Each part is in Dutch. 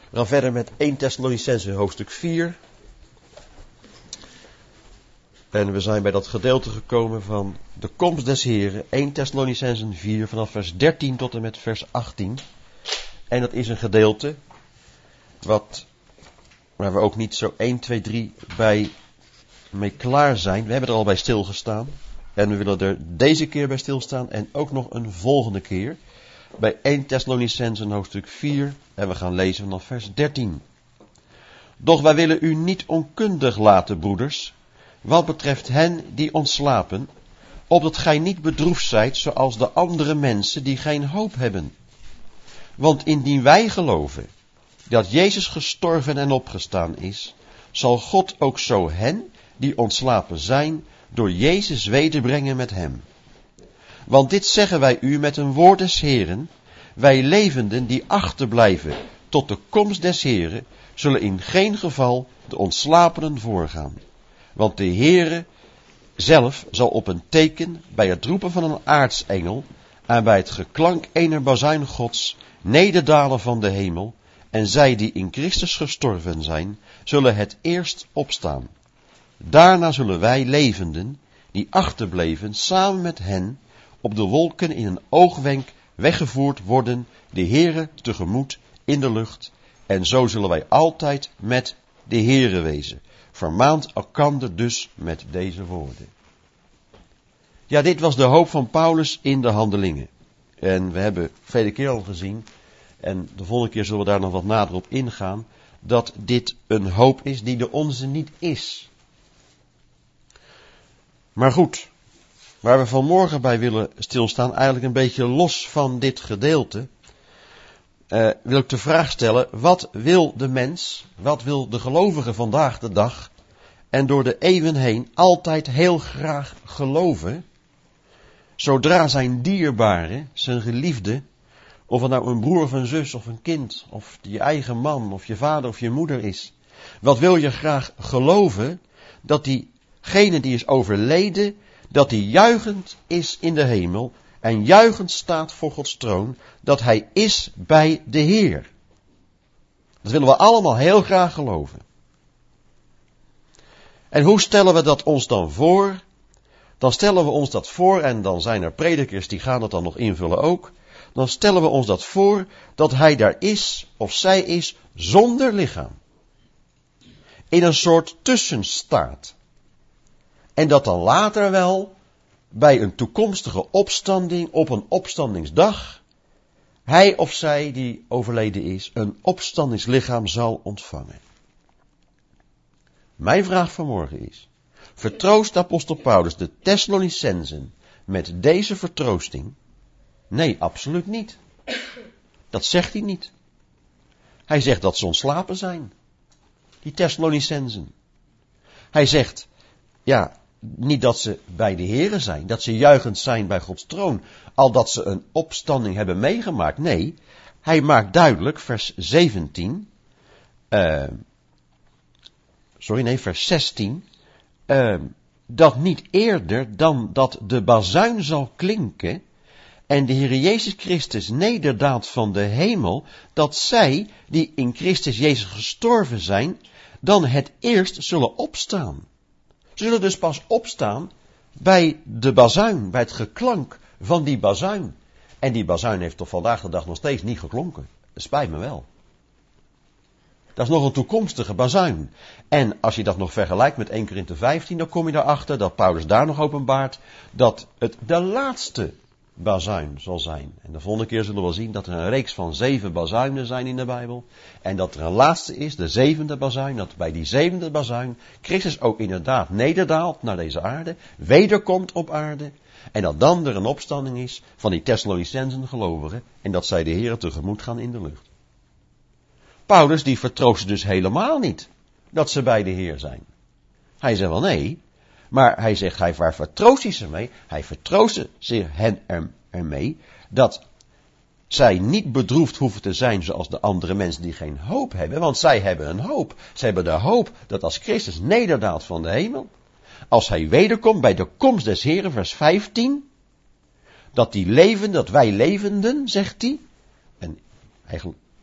We gaan verder met 1 Thessalonicenzen hoofdstuk 4. En we zijn bij dat gedeelte gekomen van de komst des Heren. 1 Thessalonicenzen 4 vanaf vers 13 tot en met vers 18. En dat is een gedeelte waar we ook niet zo 1, 2, 3 bij mee klaar zijn. We hebben er al bij stilgestaan. En we willen er deze keer bij stilstaan en ook nog een volgende keer. Bij 1 Thessalonicenzen hoofdstuk 4 en we gaan lezen vanaf vers 13. Doch wij willen u niet onkundig laten, broeders, wat betreft hen die ontslapen, opdat gij niet bedroefd zijt zoals de andere mensen die geen hoop hebben. Want indien wij geloven dat Jezus gestorven en opgestaan is, zal God ook zo hen die ontslapen zijn door Jezus wederbrengen met hem. Want dit zeggen wij u met een woord des Heren, wij levenden die achterblijven tot de komst des Heren, zullen in geen geval de ontslapenen voorgaan. Want de Heere zelf zal op een teken bij het roepen van een aartsengel en bij het geklank ener bazuin Gods nederdalen van de hemel, en zij die in Christus gestorven zijn, zullen het eerst opstaan. Daarna zullen wij levenden, die achterbleven, samen met hen, op de wolken in een oogwenk weggevoerd worden, de Heere tegemoet in de lucht, en zo zullen wij altijd met de Heere wezen. Vermaant elkander dus met deze woorden. Ja, dit was de hoop van Paulus in de handelingen. En we hebben vele keer al gezien, en de volgende keer zullen we daar nog wat nader op ingaan, dat dit een hoop is die de onze niet is. Maar goed, waar we vanmorgen bij willen stilstaan, eigenlijk een beetje los van dit gedeelte, wil ik de vraag stellen, wat wil de mens, wat wil de gelovige vandaag de dag, en door de eeuwen heen altijd heel graag geloven, zodra zijn dierbare, zijn geliefde, of het nou een broer of een zus of een kind, of je eigen man, of je vader of je moeder is, wat wil je graag geloven, dat diegene die is overleden, dat hij juichend is in de hemel en juichend staat voor Gods troon, dat hij is bij de Heer. Dat willen we allemaal heel graag geloven. En hoe stellen we dat ons dan voor? Dan stellen we ons dat voor, en dan zijn er predikers die gaan dat dan nog invullen ook. Dan stellen we ons dat voor dat hij daar is, of zij is, zonder lichaam. In een soort tussenstaat. En dat dan later wel, bij een toekomstige opstanding, op een opstandingsdag, hij of zij die overleden is, een opstandingslichaam zal ontvangen. Mijn vraag vanmorgen is, vertroost apostel Paulus de Thessalonicenzen met deze vertroosting? Nee, absoluut niet. Dat zegt hij niet. Hij zegt dat ze ontslapen zijn. Die Thessalonicenzen. Hij zegt, ja, niet dat ze bij de Here zijn, dat ze juichend zijn bij Gods troon, al dat ze een opstanding hebben meegemaakt. Nee, hij maakt duidelijk, vers 16, vers 16, dat niet eerder dan dat de bazuin zal klinken en de Heer Jezus Christus nederdaalt van de hemel, dat zij, die in Christus Jezus gestorven zijn, dan het eerst zullen opstaan. Ze zullen dus pas opstaan bij de bazuin, bij het geklank van die bazuin. En die bazuin heeft tot vandaag de dag nog steeds niet geklonken. Dat spijt me wel. Dat is nog een toekomstige bazuin. En als je dat nog vergelijkt met 1 Korinthe 15, dan kom je erachter dat Paulus daar nog openbaart dat het de laatste bazuin zal zijn. En de volgende keer zullen we zien dat er een reeks van 7 bazuinen zijn in de Bijbel. En dat er een laatste is, de 7e bazuin, dat bij die 7e bazuin Christus ook inderdaad nederdaalt naar deze aarde, wederkomt op aarde. En dat dan er een opstanding is van die Thessalonicenzen gelovigen en dat zij de Heer tegemoet gaan in de lucht. Paulus die vertroost dus helemaal niet dat ze bij de Heer zijn. Hij zegt wel nee, maar hij zegt, waar vertroost hij ze mee? Hij vertroost hen ermee dat zij niet bedroefd hoeven te zijn zoals de andere mensen die geen hoop hebben. Want zij hebben een hoop. Ze hebben de hoop dat als Christus nederdaalt van de hemel, als hij wederkomt bij de komst des Heren, vers 15, dat wij levenden, zegt hij. En eigenlijk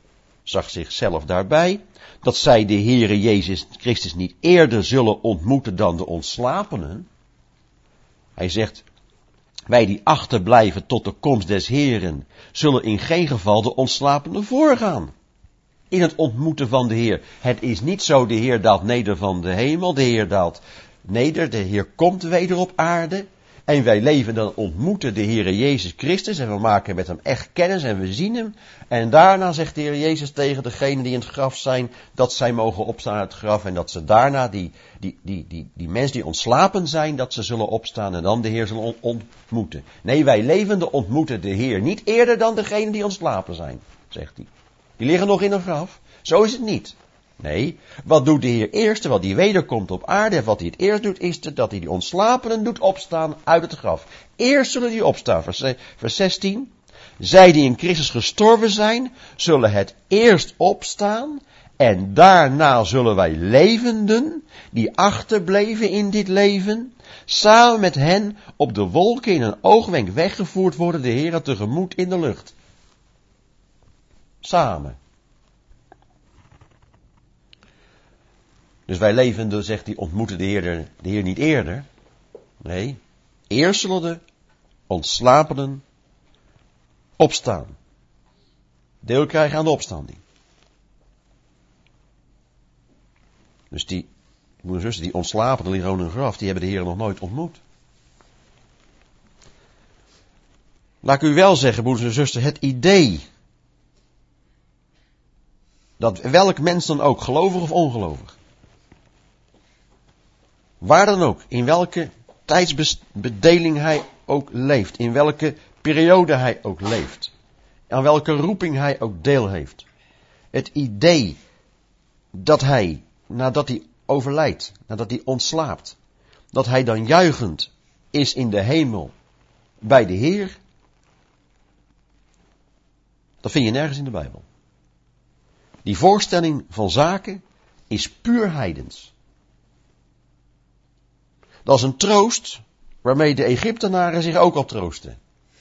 zag zichzelf daarbij, dat zij de Heere Jezus Christus niet eerder zullen ontmoeten dan de ontslapenen. Hij zegt, wij die achterblijven tot de komst des Heeren, zullen in geen geval de ontslapenen voorgaan. In het ontmoeten van de Heer. Het is niet zo, de Heer daalt neder van de hemel, de Heer daalt neder, de Heer komt weder op aarde. En wij leven dan ontmoeten de Heere Jezus Christus en we maken met hem echt kennis en we zien hem. En daarna zegt de Heer Jezus tegen degenen die in het graf zijn, dat zij mogen opstaan uit het graf. En dat ze daarna, die mensen die ontslapen zijn, dat ze zullen opstaan en dan de Heer zullen ontmoeten. Nee, wij levenden ontmoeten de Heer niet eerder dan degenen die ontslapen zijn, zegt hij. Die liggen nog in een graf. Zo is het niet. Nee, wat doet de Heer eerst, terwijl hij wederkomt op aarde? En wat hij het eerst doet, is dat hij die ontslapenen doet opstaan uit het graf. Eerst zullen die opstaan, vers 16. Zij die in Christus gestorven zijn, zullen het eerst opstaan. En daarna zullen wij levenden, die achterbleven in dit leven, samen met hen op de wolken in een oogwenk weggevoerd worden, de Heer tegemoet in de lucht. Samen. Dus wij levenden, zegt hij, ontmoeten de Heer niet eerder. Nee, eerst zullen de ontslapenen opstaan. Deel krijgen aan de opstanding. Dus die broers en zussen, die ontslapenen liggen gewoon in een graf, die hebben de Heer nog nooit ontmoet. Laat ik u wel zeggen, broers en zussen, het idee dat welk mens dan ook, gelovig of ongelovig, waar dan ook, in welke tijdsbedeling hij ook leeft, in welke periode hij ook leeft, aan welke roeping hij ook deel heeft. Het idee dat hij, nadat hij overlijdt, nadat hij ontslaapt, dat hij dan juichend is in de hemel bij de Heer, dat vind je nergens in de Bijbel. Die voorstelling van zaken is puur heidens. Dat is een troost waarmee de Egyptenaren zich ook al troosten.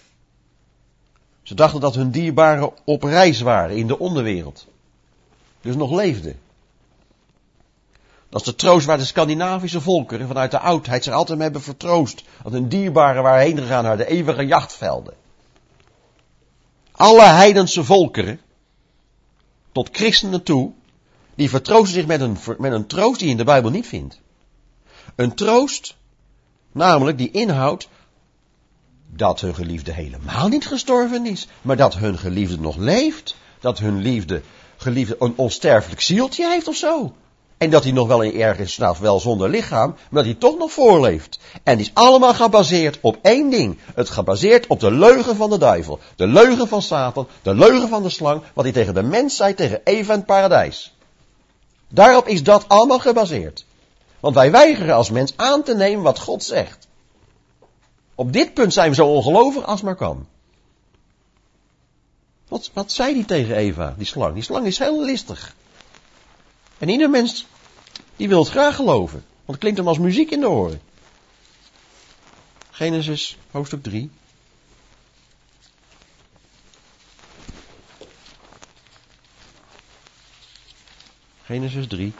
Ze dachten dat hun dierbaren op reis waren in de onderwereld. Dus nog leefden. Dat is de troost waar de Scandinavische volkeren vanuit de oudheid zich altijd mee hebben vertroost. Dat hun dierbaren waren heen gegaan naar de eeuwige jachtvelden. Alle heidense volkeren, tot christenen toe, die vertroosten zich met een troost die je in de Bijbel niet vindt. Een troost, namelijk die inhoudt dat hun geliefde helemaal niet gestorven is, maar dat hun geliefde nog leeft, dat hun geliefde een onsterfelijk zieltje heeft of zo. En dat hij nog wel ergens, nou wel zonder lichaam, maar dat hij toch nog voorleeft. En die is allemaal gebaseerd op één ding. Het gebaseerd op de leugen van de duivel. De leugen van Satan, de leugen van de slang, wat hij tegen de mens zei, tegen Eva in het paradijs. Daarop is dat allemaal gebaseerd. Want wij weigeren als mens aan te nemen wat God zegt. Op dit punt zijn we zo ongelovig als maar kan. Wat zei hij tegen Eva, die slang? Die slang is heel listig. En ieder mens, die wil het graag geloven. Want het klinkt hem als muziek in de oren. Genesis, hoofdstuk 3. Genesis 3.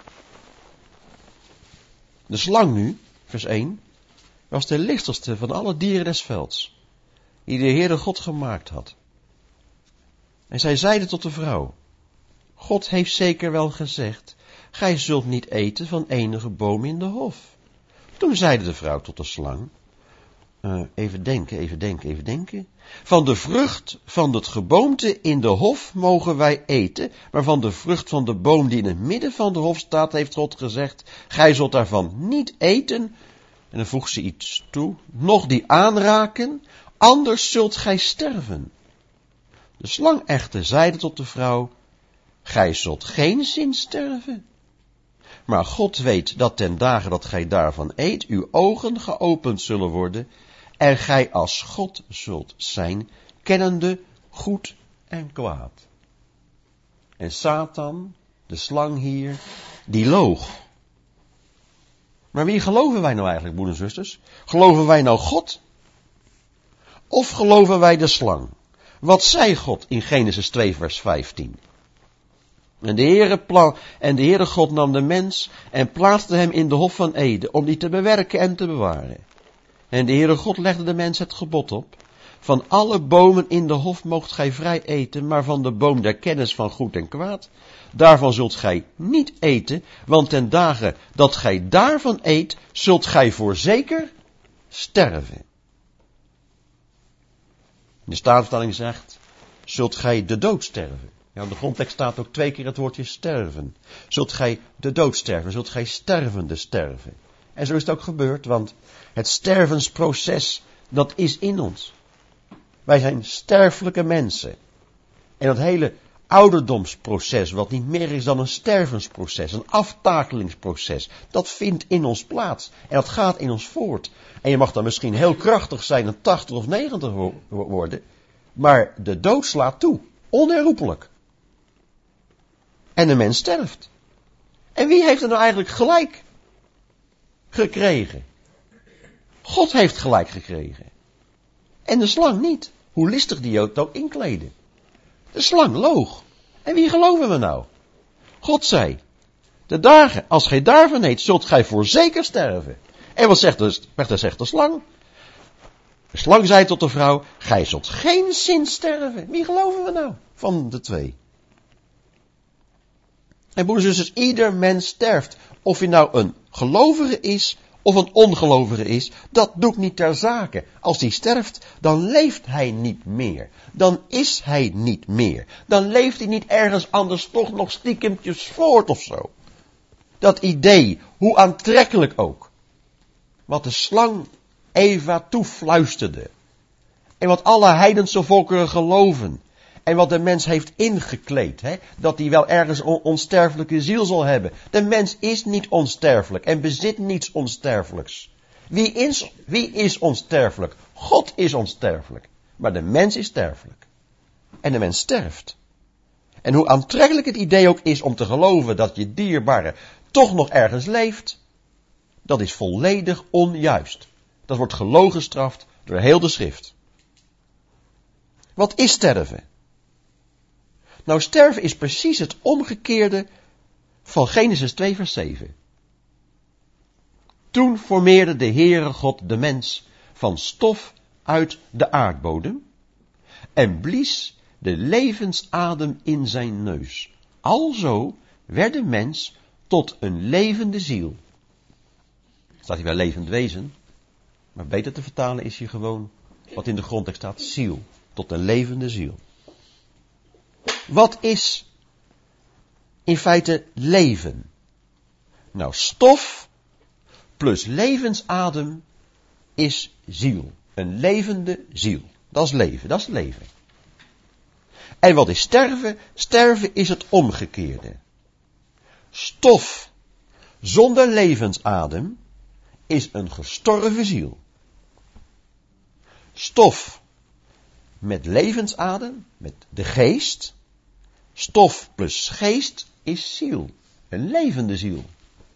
De slang nu, vers 1, was de listigste van alle dieren des velds, die de Heere God gemaakt had. En zij zeide tot de vrouw, God heeft zeker wel gezegd, gij zult niet eten van enige boom in de hof. Toen zeide de vrouw tot de slang, even denken. Van de vrucht van het geboomte in de hof mogen wij eten, maar van de vrucht van de boom die in het midden van de hof staat, heeft God gezegd, gij zult daarvan niet eten, en dan voegt ze iets toe, nog die aanraken, anders zult gij sterven. De slang echter zeide tot de vrouw, gij zult geen zin sterven. Maar God weet dat ten dagen dat gij daarvan eet, uw ogen geopend zullen worden, en gij als God zult zijn, kennende goed en kwaad. En Satan, de slang hier, die loog. Maar wie geloven wij nou eigenlijk, broeders en zusters? Geloven wij nou God? Of geloven wij de slang? Wat zei God in Genesis 2 vers 15? En de Heere God nam de mens en plaatste hem in de hof van Eden, om die te bewerken en te bewaren. En de Heere God legde de mens het gebod op: van alle bomen in de hof moogt gij vrij eten, maar van de boom der kennis van goed en kwaad, daarvan zult gij niet eten, want ten dagen dat gij daarvan eet, zult gij voorzeker sterven. De Statenvertaling zegt, zult gij de dood sterven. Ja, in de grondtekst staat ook 2 keer het woordje sterven. Zult gij de dood sterven, zult gij stervende sterven. En zo is het ook gebeurd, want het stervensproces, dat is in ons. Wij zijn sterfelijke mensen. En dat hele ouderdomsproces, wat niet meer is dan een stervensproces, een aftakelingsproces, dat vindt in ons plaats. En dat gaat in ons voort. En je mag dan misschien heel krachtig zijn en 80 of 90 worden, maar de dood slaat toe. Onherroepelijk. En de mens sterft. En wie heeft er nou eigenlijk gelijk gekregen? God heeft gelijk gekregen. En de slang niet. Hoe listig die het ook inkleden. De slang loog. En wie geloven we nou? God zei, de dagen, als gij daarvan eet, zult gij voorzeker sterven. En wat zegt de slang? De slang zei tot de vrouw, gij zult geenszins sterven. Wie geloven we nou van de twee? En broeders en zusters, ieder mens sterft. Of hij nou een gelovige is of een ongelovige is, dat doet niet ter zake. Als hij sterft, dan leeft hij niet meer. Dan is hij niet meer. Dan leeft hij niet ergens anders toch nog stiekempjes voort of zo. Dat idee, hoe aantrekkelijk ook. Wat de slang Eva toefluisterde. En wat alle heidense volkeren geloven. En wat de mens heeft ingekleed. Dat hij wel ergens een onsterfelijke ziel zal hebben. De mens is niet onsterfelijk en bezit niets onsterfelijks. Wie is onsterfelijk? God is onsterfelijk. Maar de mens is sterfelijk. En de mens sterft. En hoe aantrekkelijk het idee ook is om te geloven dat je dierbare toch nog ergens leeft, dat is volledig onjuist. Dat wordt gelogenstraft door heel de schrift. Wat is sterven? Nou, sterven is precies het omgekeerde van Genesis 2 vers 7. Toen formeerde de Heere God de mens van stof uit de aardbodem en blies de levensadem in zijn neus. Alzo werd de mens tot een levende ziel. Staat hier wel levend wezen, maar beter te vertalen is hier gewoon wat in de grondtekst staat, ziel. Tot een levende ziel. Wat is in feite leven? Nou, stof plus levensadem is ziel. Een levende ziel. Dat is leven, dat is leven. En wat is sterven? Sterven is het omgekeerde. Stof zonder levensadem is een gestorven ziel. Stof met levensadem, met de geest. Stof plus geest is ziel. Een levende ziel.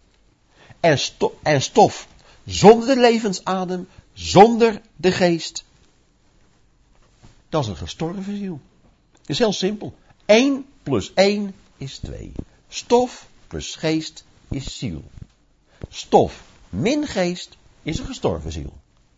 En stof zonder de levensadem, zonder de geest. Dat is een gestorven ziel. Het is heel simpel. 1 plus 1 is 2. Stof plus geest is ziel. Stof min geest is een gestorven ziel.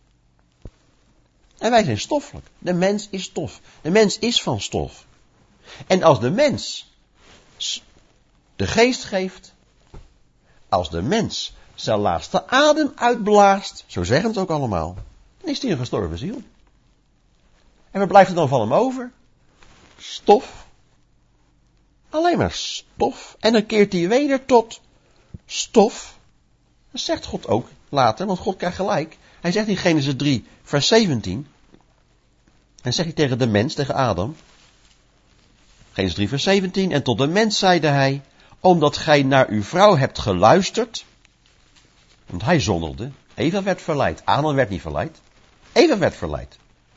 En wij zijn stoffelijk. De mens is stof. De mens is van stof. En als de mens de geest geeft, als de mens zijn laatste adem uitblaast, zo zeggen het ook allemaal, dan is hij een gestorven ziel. En wat blijft er dan van hem over? Stof. Alleen maar stof. En dan keert hij weder tot stof. Dat zegt God ook later, want God krijgt gelijk. Hij zegt in Genesis 3, vers 17. En zegt hij tegen de mens, tegen Adam. Genesis 3, vers 17. En tot de mens zeide hij, omdat gij naar uw vrouw hebt geluisterd. Want hij zondigde. Eva werd verleid. Adam werd niet verleid. Eva werd verleid.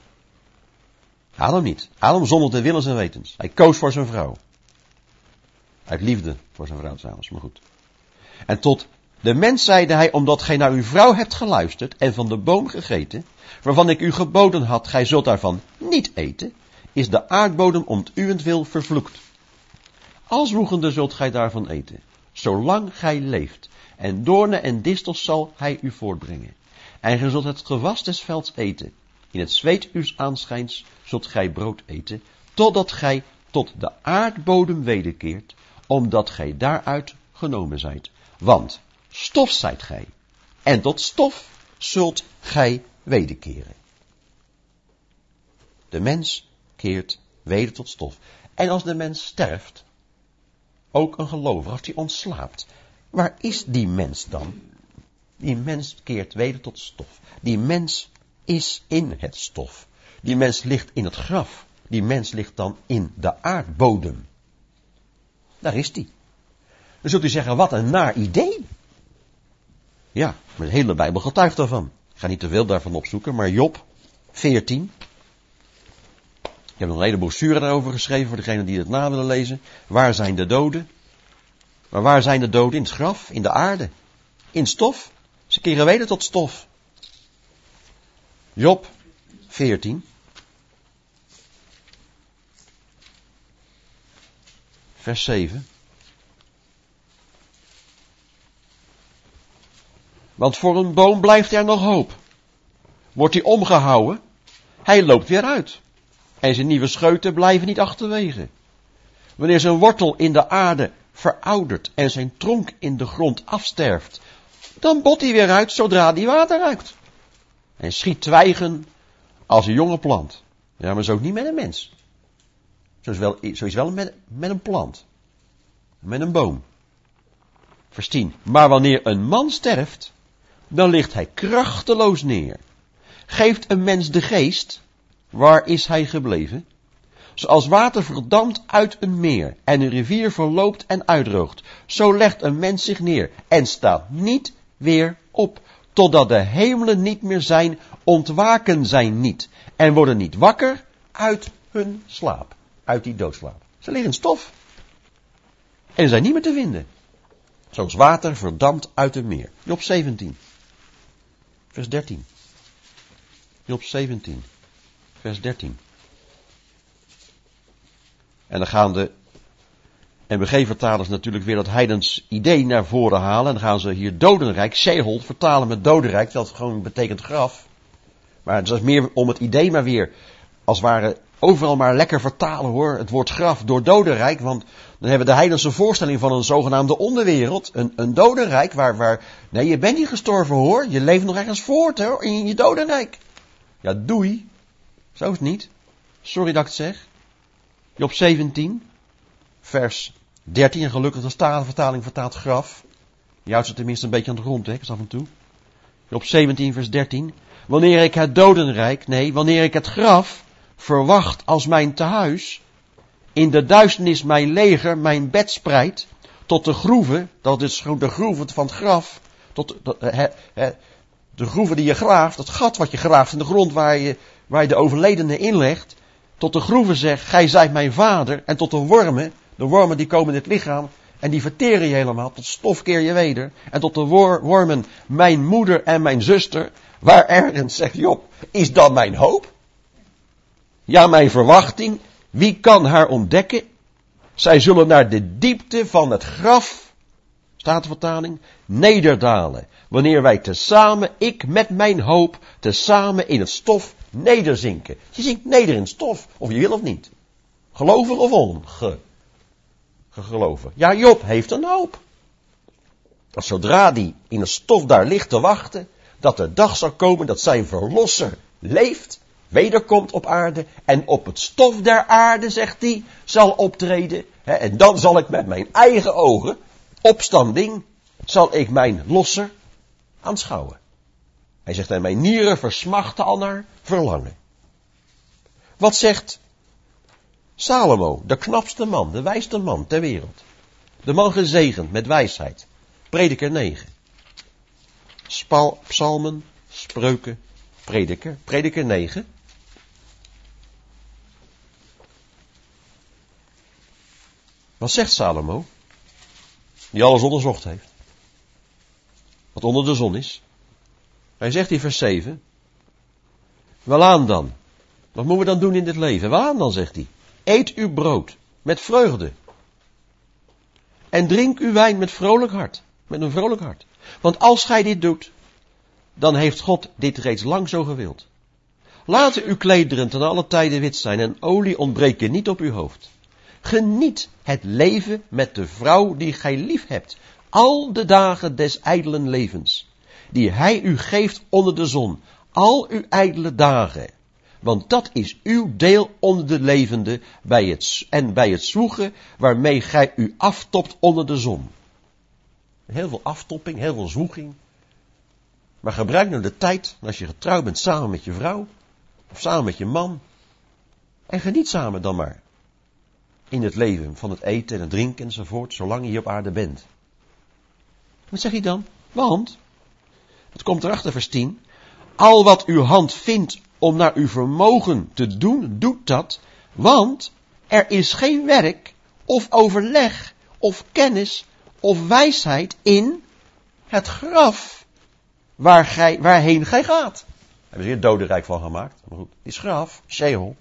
Adam niet. Adam zondigde willens en wetens. Hij koos voor zijn vrouw. Uit liefde voor zijn vrouw trouwens, maar goed. En tot de mens zeide hij, omdat gij naar uw vrouw hebt geluisterd en van de boom gegeten, waarvan ik u geboden had, gij zult daarvan niet eten, is de aardbodem om uwentwil vervloekt. als woegende zult gij daarvan eten, zolang gij leeft. En doornen en distels zal hij u voortbrengen. En gij zult het gewas des velds eten. In het zweet uws aanschijns zult gij brood eten, totdat gij tot de aardbodem wederkeert, omdat gij daaruit genomen zijt. Want stof zijt gij, en tot stof zult gij wederkeren. De mens keert weder tot stof. En als de mens sterft, ook een gelovige, als die ontslaapt, waar is die mens dan? Die mens keert weder tot stof. Die mens is in het stof. Die mens ligt in het graf. Die mens ligt dan in de aardbodem. Daar is die. Dan zult u zeggen, wat een naar idee. Ja, maar de hele Bijbel getuigt daarvan. Ik ga niet te veel daarvan opzoeken, maar Job 14. Ik heb nog een hele brochure daarover geschreven voor degenen die het na willen lezen. Waar zijn de doden? Maar waar zijn de doden? In het graf, in de aarde, in stof. Ze keren weder tot stof. Job 14. Vers 7. Want voor een boom blijft er nog hoop. Wordt hij omgehouwen, hij loopt weer uit. En zijn nieuwe scheuten blijven niet achterwege. Wanneer zijn wortel in de aarde veroudert en zijn tronk in de grond afsterft, dan bot hij weer uit zodra die water ruikt. En schiet twijgen als een jonge plant. Ja, maar zo niet met een mens. Zo is wel met een plant. Met een boom. Vers 10. Maar wanneer een man sterft, dan ligt hij krachteloos neer. Geeft een mens de geest, waar is hij gebleven? Zoals water verdampt uit een meer en een rivier verloopt en uitdroogt, zo legt een mens zich neer en staat niet weer op, totdat de hemelen niet meer zijn, ontwaken zij niet en worden niet wakker uit hun slaap, uit die doodslaap. Ze liggen in stof en zijn niet meer te vinden. Zoals water verdampt uit een meer. Job 17, vers 13. Job 17, vers 13. En dan gaan de MBG-vertalers natuurlijk weer dat heidens idee naar voren halen. En dan gaan ze hier dodenrijk, Sheol, vertalen met dodenrijk, dat gewoon betekent graf. Maar het is meer om het idee maar weer, als het ware, overal maar lekker vertalen hoor, het woord graf door dodenrijk. Want dan hebben we de heidense voorstelling van een zogenaamde onderwereld, een dodenrijk, nee, je bent niet gestorven hoor, je leeft nog ergens voort hoor, in je dodenrijk. Ja, doei. Zo is het niet. Sorry dat ik het zeg. Job 17, vers 13. En gelukkig de Statenvertaling vertaalt graf. Die houdt ze tenminste een beetje aan de grond, hè, af en toe. Job 17, vers 13. Wanneer ik het dodenrijk, wanneer ik het graf verwacht als mijn tehuis, in de duisternis mijn leger, mijn bed spreidt, tot de groeven, dat is gewoon de groeven van het graf, tot de groeven die je graaft, het gat wat je graaft in de grond waar je de overledene inlegt, tot de groeven zegt, gij zijt mijn vader, en tot de wormen die komen in het lichaam, en die verteren je helemaal, tot stof keer je weder, en tot de wormen, mijn moeder en mijn zuster, waar ergens, zegt Job, is dan mijn hoop? Ja, mijn verwachting, wie kan haar ontdekken? Zij zullen naar de diepte van het graf, Statenvertaling, nederdalen, wanneer wij tezamen, ik met mijn hoop, tezamen in het stof nederzinken. Je zinkt neder in stof, of je wil of niet. Gelovig of ongeloven. Ja, Job heeft een hoop. Dat zodra die in het stof daar ligt te wachten, dat de dag zal komen dat zijn verlosser leeft, wederkomt op aarde en op het stof der aarde, zegt hij, zal optreden. En dan zal ik met mijn eigen ogen, opstanding, zal ik mijn losser aanschouwen. Hij zegt, en mijn nieren versmachten al naar verlangen. Wat zegt Salomo, de knapste man, de wijste man ter wereld? De man gezegend met wijsheid. Prediker 9. Psalmen, spreuken, prediker. Prediker 9. Wat zegt Salomo? Die alles onderzocht heeft. Wat onder de zon is. Hij zegt in vers 7. Welaan dan. Wat moeten we dan doen in dit leven? Welaan dan, zegt hij. Eet uw brood met vreugde. en drink uw wijn met vrolijk hart. Met een vrolijk hart. Want als gij dit doet, dan heeft God dit reeds lang zo gewild. Laten uw klederen ten alle tijden wit zijn en olie ontbreken niet op uw hoofd. Geniet het leven met de vrouw die gij lief hebt, al de dagen des ijdelen levens, die hij u geeft onder de zon, al uw ijdele dagen. Want dat is uw deel onder de levende bij het zwoegen waarmee gij u aftopt onder de zon. Heel veel aftopping, heel veel zwoeging. Maar gebruik nou de tijd, als je getrouwd bent, samen met je vrouw, of samen met je man. En geniet samen dan maar. In het leven van het eten en het drinken enzovoort, zolang je hier op aarde bent. Wat zeg je dan? Want, het komt erachter vers 10, al wat uw hand vindt om naar uw vermogen te doen, doet dat, want er is geen werk, of overleg, of kennis, of wijsheid in het graf waarheen gij gaat. Daar hebben ze hier het dodenrijk van gemaakt. Maar goed, het is graf, Sheol.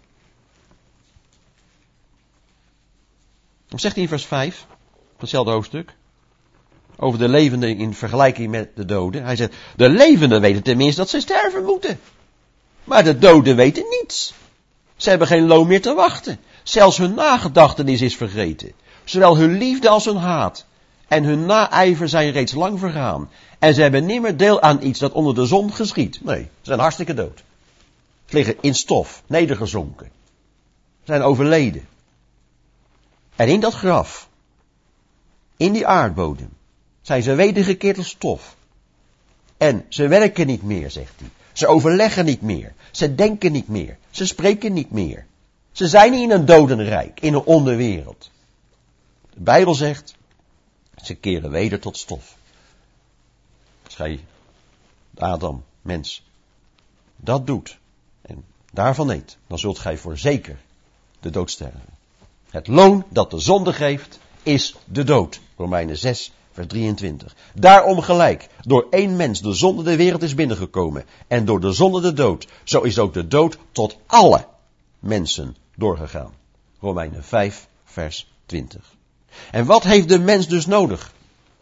Wat zegt hij in vers 5, hetzelfde hoofdstuk, over de levenden in vergelijking met de doden. Hij zegt, de levenden weten tenminste dat ze sterven moeten. Maar de doden weten niets. Ze hebben geen loon meer te wachten. Zelfs hun nagedachtenis is vergeten. Zowel hun liefde als hun haat. En hun naijver zijn reeds lang vergaan. En ze hebben nimmer deel aan iets dat onder de zon geschiedt. Nee, ze zijn hartstikke dood. Ze liggen in stof, nedergezonken. Ze zijn overleden. En in dat graf, in die aardbodem, zijn ze wedergekeerd als stof. En ze werken niet meer, zegt hij. Ze overleggen niet meer. Ze denken niet meer. Ze spreken niet meer. Ze zijn niet in een dodenrijk, in een onderwereld. De Bijbel zegt, ze keren weder tot stof. Als gij, Adam, mens, dat doet en daarvan eet, dan zult gij voorzeker de dood sterven. Het loon dat de zonde geeft, is de dood. Romeinen 6, vers 23. Daarom gelijk, door één mens de zonde de wereld is binnengekomen en door de zonde de dood, zo is ook de dood tot alle mensen doorgegaan. Romeinen 5, vers 20. En wat heeft de mens dus nodig?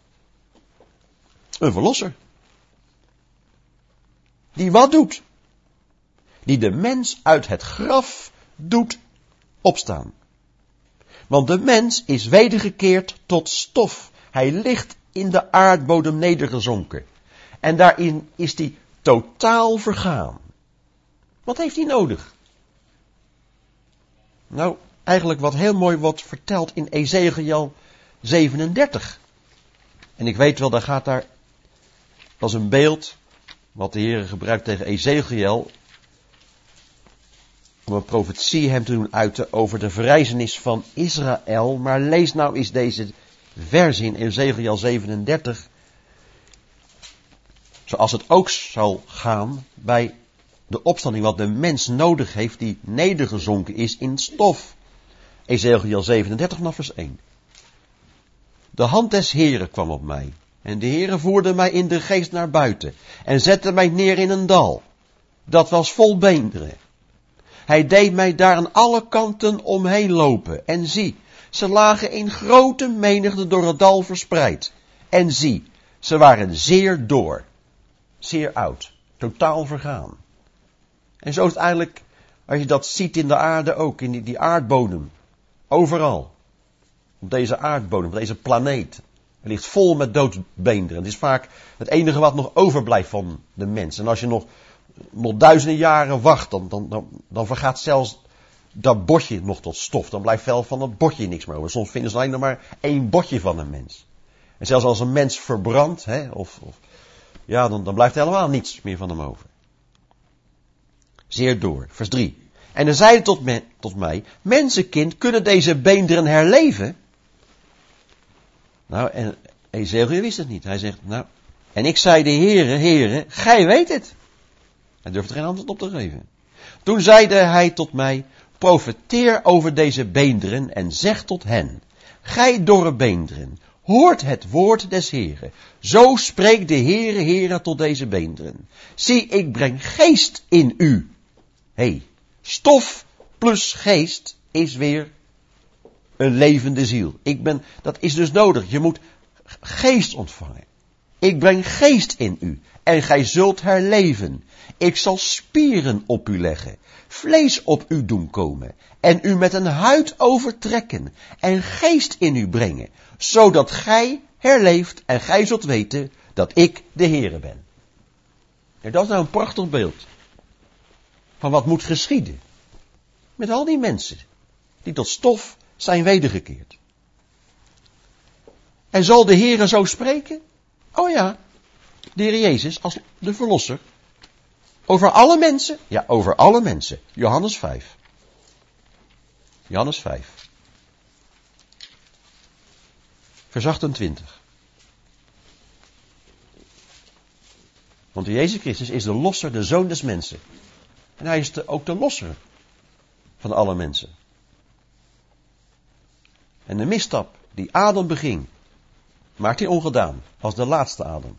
Een verlosser. Die wat doet? Die de mens uit het graf doet opstaan. Want de mens is wedergekeerd tot stof. Hij ligt in de aardbodem nedergezonken. En daarin is hij totaal vergaan. Wat heeft hij nodig? Nou, eigenlijk wat heel mooi wordt verteld in Ezekiel 37. En ik weet wel, dat is een beeld wat de Heer gebruikt tegen Ezekiel, om een profetie hem te doen uiten over de verrijzenis van Israël. Maar lees nou eens deze versie in Ezekiel 37. Zoals het ook zal gaan bij de opstanding, wat de mens nodig heeft die nedergezonken is in stof. Ezekiel 37 vanaf vers 1. De hand des Heeren kwam op mij. En de Heere voerde mij in de geest naar buiten. En zette mij neer in een dal. Dat was vol beenderen. Hij deed mij daar aan alle kanten omheen lopen. En zie, ze lagen in grote menigte door het dal verspreid. En zie, ze waren zeer door. Zeer oud. Totaal vergaan. En zo is het eigenlijk, als je dat ziet in de aarde ook, in die aardbodem. Overal. Op deze aardbodem, op deze planeet. Het ligt vol met doodbeenderen. Het is vaak het enige wat nog overblijft van de mens. En als je nog duizenden jaren wacht, dan vergaat zelfs dat botje nog tot stof. Dan blijft wel van dat botje niks meer over. Soms vinden ze alleen nog maar 1 botje van een mens. En zelfs als een mens verbrandt, dan blijft er helemaal niets meer van hem over. Zeer door. Vers 3. En hij zei tot mij, mensenkind, kunnen deze beenderen herleven? Nou, en Ezekiel wist het niet. Hij zegt, en ik zei de Heere, gij weet het. Hij durfde geen antwoord op te geven. Toen zeide hij tot mij, profeteer over deze beenderen en zeg tot hen, gij dorre beenderen, hoort het woord des Heeren. Zo spreekt de Heere tot deze beenderen. Zie, ik breng geest in u. Stof plus geest is weer een levende ziel. Dat is dus nodig. Je moet geest ontvangen. Ik breng geest in u. En gij zult herleven. Ik zal spieren op u leggen. Vlees op u doen komen. En u met een huid overtrekken. En geest in u brengen. Zodat gij herleeft en gij zult weten dat ik de Heere ben. En dat is nou een prachtig beeld. Van wat moet geschieden. Met al die mensen. Die tot stof zijn wedergekeerd. En zal de Heere zo spreken? Oh ja. De Heer Jezus als de verlosser. Over alle mensen? Ja, over alle mensen. Johannes 5. Johannes 5. Vers 28. Want de Jezus Christus is de losser, de zoon des mensen. En hij is ook de losser van alle mensen. En de misstap die Adam beging, maakt hij ongedaan als de laatste Adam.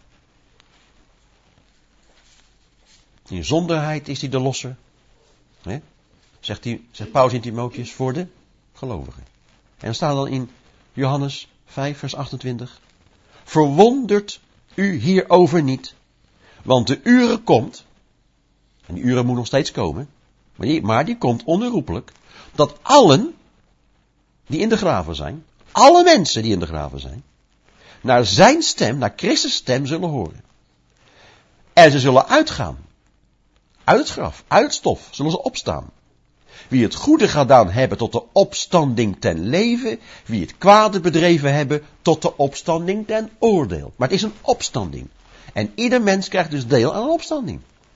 In zonderheid is hij de losser. Zegt Paulus in Timotheus voor de gelovigen. En dan staat dan in Johannes 5 vers 28. Verwondert u hierover niet. Want de uren komt. En die uren moet nog steeds komen. Maar die komt onherroepelijk. Dat allen die in de graven zijn. Alle mensen die in de graven zijn. Naar zijn stem, naar Christus stem zullen horen. En ze zullen uitgaan. Uit het graf, uit het stof, zullen ze opstaan. Wie het goede gedaan hebben tot de opstanding ten leven. Wie het kwade bedreven hebben tot de opstanding ten oordeel. Maar het is een opstanding. En ieder mens krijgt dus deel aan een opstanding.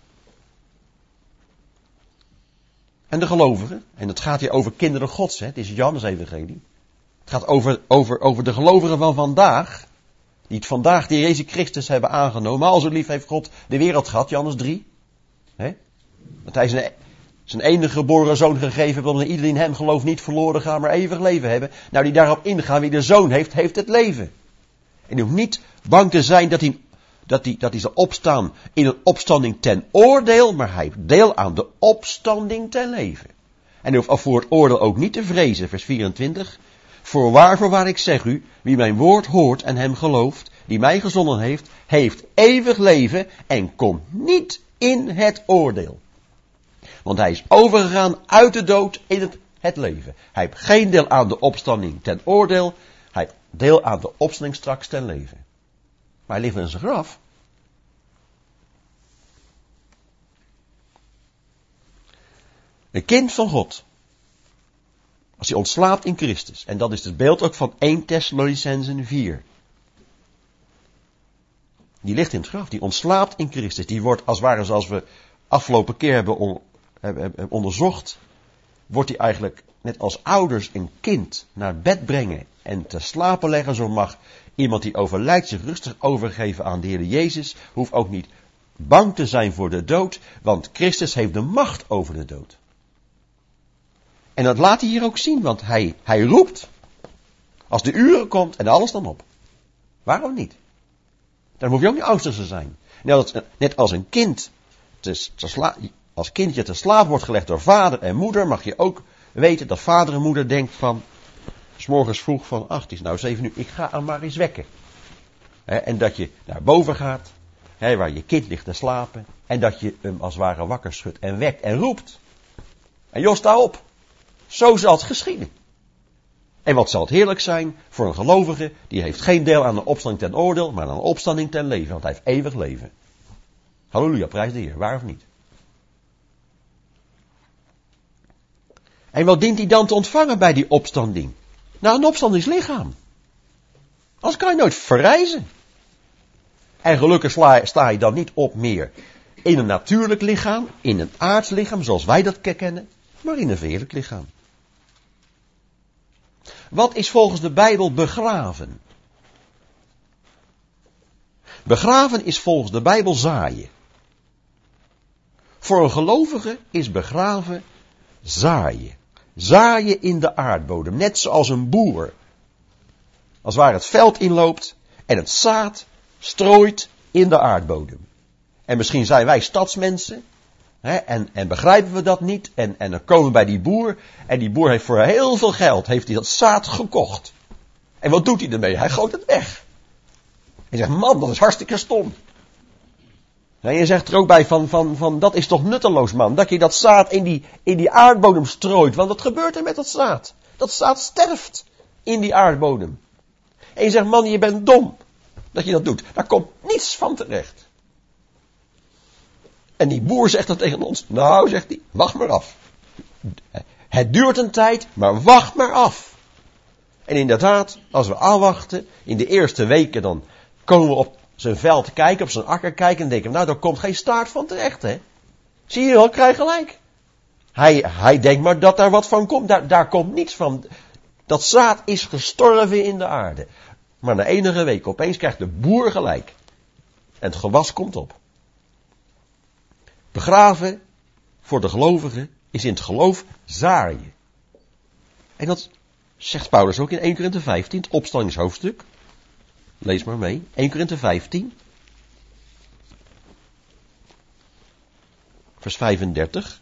En de gelovigen, en het gaat hier over kinderen Gods, het is Johannes evangelie. Het gaat over de gelovigen van vandaag. Die het vandaag de Jezus Christus hebben aangenomen. Al zo lief heeft God de wereld gehad, Johannes 3. Dat hij zijn enige geboren zoon gegeven heeft, omdat iedereen in hem gelooft niet verloren gaan, maar eeuwig leven hebben. Nou, die daarop ingaan, wie de zoon heeft, heeft het leven. En je hoeft niet bang te zijn dat hij zal opstaan in een opstanding ten oordeel, maar hij heeft deel aan de opstanding ten leven. En hij hoeft voor het oordeel ook niet te vrezen, vers 24. Voorwaar, ik zeg u, wie mijn woord hoort en hem gelooft, die mij gezonden heeft, heeft eeuwig leven en komt niet in het oordeel. Want hij is overgegaan uit de dood in het leven. Hij heeft geen deel aan de opstanding ten oordeel. Hij heeft deel aan de opstanding straks ten leven. Maar hij ligt in zijn graf. Een kind van God. Als hij ontslaapt in Christus. En dat is het beeld ook van 1 Thessalonicenzen 4. Die ligt in het graf. Die ontslaapt in Christus. Die wordt als het ware, zoals we afgelopen keer hebben onderzocht, wordt hij eigenlijk net als ouders een kind naar bed brengen en te slapen leggen. Zo mag iemand die overlijdt zich rustig overgeven aan de Heer Jezus. Hoeft ook niet bang te zijn voor de dood, want Christus heeft de macht over de dood. En dat laat hij hier ook zien, want hij roept als de uren komt en alles dan op. Waarom niet? Dan hoef je ook niet angstig te zijn. Net als een kind als kindje te slaap wordt gelegd door vader en moeder, mag je ook weten dat vader en moeder denkt van, 's morgens vroeg van, het is nou 7 uur, ik ga hem maar eens wekken. En dat je naar boven gaat, waar je kind ligt te slapen, en dat je hem als het ware wakker schudt en wekt en roept. En Jos, sta op. Zo zal het geschieden. En wat zal het heerlijk zijn voor een gelovige, die heeft geen deel aan de opstanding ten oordeel, maar aan de opstanding ten leven, want hij heeft eeuwig leven. Halleluja, prijs de Heer, waar of niet? En wat dient hij dan te ontvangen bij die opstanding? Nou, een opstandingslichaam. Anders kan je nooit verrijzen. En gelukkig sta je dan niet op meer in een natuurlijk lichaam, in een aards lichaam, zoals wij dat kennen, maar in een verheerlijk lichaam. Wat is volgens de Bijbel begraven? Begraven is volgens de Bijbel zaaien. Voor een gelovige is begraven zaaien. Zaaien in de aardbodem, net zoals een boer. Als waar het veld inloopt en het zaad strooit in de aardbodem. En misschien zijn wij stadsmensen, En begrijpen we dat niet? En dan komen we bij die boer. En die boer heeft voor heel veel geld heeft hij dat zaad gekocht. En wat doet hij ermee? Hij gooit het weg. Hij zegt, man, dat is hartstikke stom. En je zegt er ook bij van dat is toch nutteloos, man. Dat je dat zaad in die aardbodem strooit. Want wat gebeurt er met dat zaad? Dat zaad sterft in die aardbodem. En je zegt, man, je bent dom dat je dat doet. Daar komt niets van terecht. En die boer zegt dan tegen ons, nou, zegt hij, wacht maar af. Het duurt een tijd, maar wacht maar af. En inderdaad, als we afwachten, in de eerste weken dan komen we op zijn veld kijken, op zijn akker kijken en denken, nou, daar komt geen staart van terecht, hè. Zie je wel, krijg gelijk. Hij denkt maar dat daar wat van komt, daar komt niets van. Dat zaad is gestorven in de aarde. Maar na enige weken opeens krijgt de boer gelijk. En het gewas komt op. Begraven voor de gelovigen is in het geloof zaaien. En dat zegt Paulus ook in 1 Korinthe 15, het opstandingshoofdstuk. Lees maar mee. 1 Korinthe 15. Vers 35.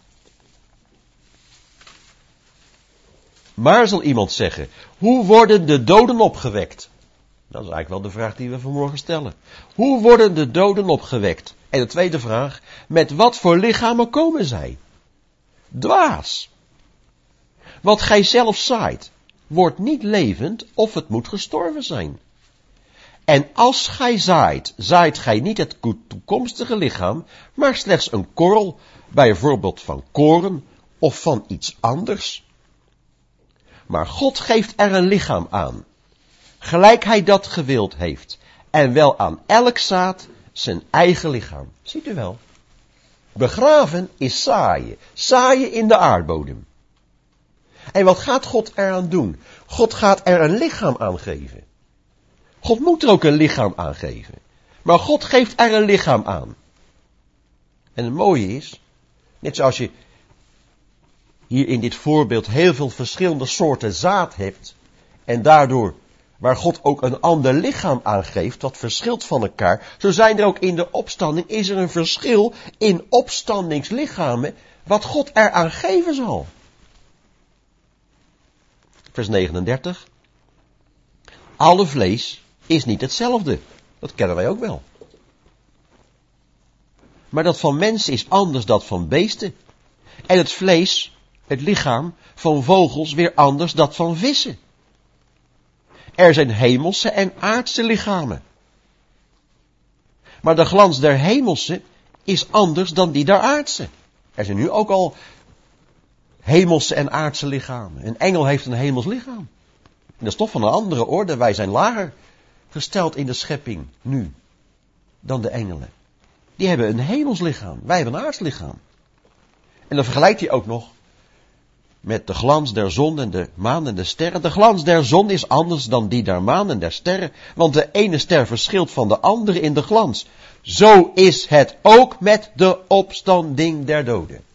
Maar zal iemand zeggen, hoe worden de doden opgewekt? Dat is eigenlijk wel de vraag die we vanmorgen stellen. Hoe worden de doden opgewekt? En de tweede vraag, met wat voor lichamen komen zij? Dwaas. Wat gij zelf zaait, wordt niet levend of het moet gestorven zijn. En als gij zaait, zaait gij niet het toekomstige lichaam, maar slechts een korrel, bijvoorbeeld van koren of van iets anders. Maar God geeft er een lichaam aan, gelijk hij dat gewild heeft, en wel aan elk zaad zijn eigen lichaam. Ziet u wel? Begraven is zaaien. Zaaien in de aardbodem. En wat gaat God eraan doen? God gaat er een lichaam aan geven. God moet er ook een lichaam aan geven. Maar God geeft er een lichaam aan. En het mooie is, net zoals je hier in dit voorbeeld heel veel verschillende soorten zaad hebt, en daardoor waar God ook een ander lichaam aan geeft, dat verschilt van elkaar, zo zijn er ook in de opstanding, is er een verschil in opstandingslichamen, wat God eraan geven zal. Vers 39. Alle vlees is niet hetzelfde. Dat kennen wij ook wel. Maar dat van mensen is anders dan van beesten. En het vlees, het lichaam van vogels weer anders dan van vissen. Er zijn hemelse en aardse lichamen. Maar de glans der hemelse is anders dan die der aardse. Er zijn nu ook al hemelse en aardse lichamen. Een engel heeft een hemels lichaam. En dat is toch van een andere orde. Wij zijn lager gesteld in de schepping nu dan de engelen. Die hebben een hemels lichaam. Wij hebben een aards lichaam. En dan vergelijkt hij ook nog met de glans der zon en de maan en de sterren. De glans der zon is anders dan die der maan en der sterren. Want de ene ster verschilt van de andere in de glans. Zo is het ook met de opstanding der doden.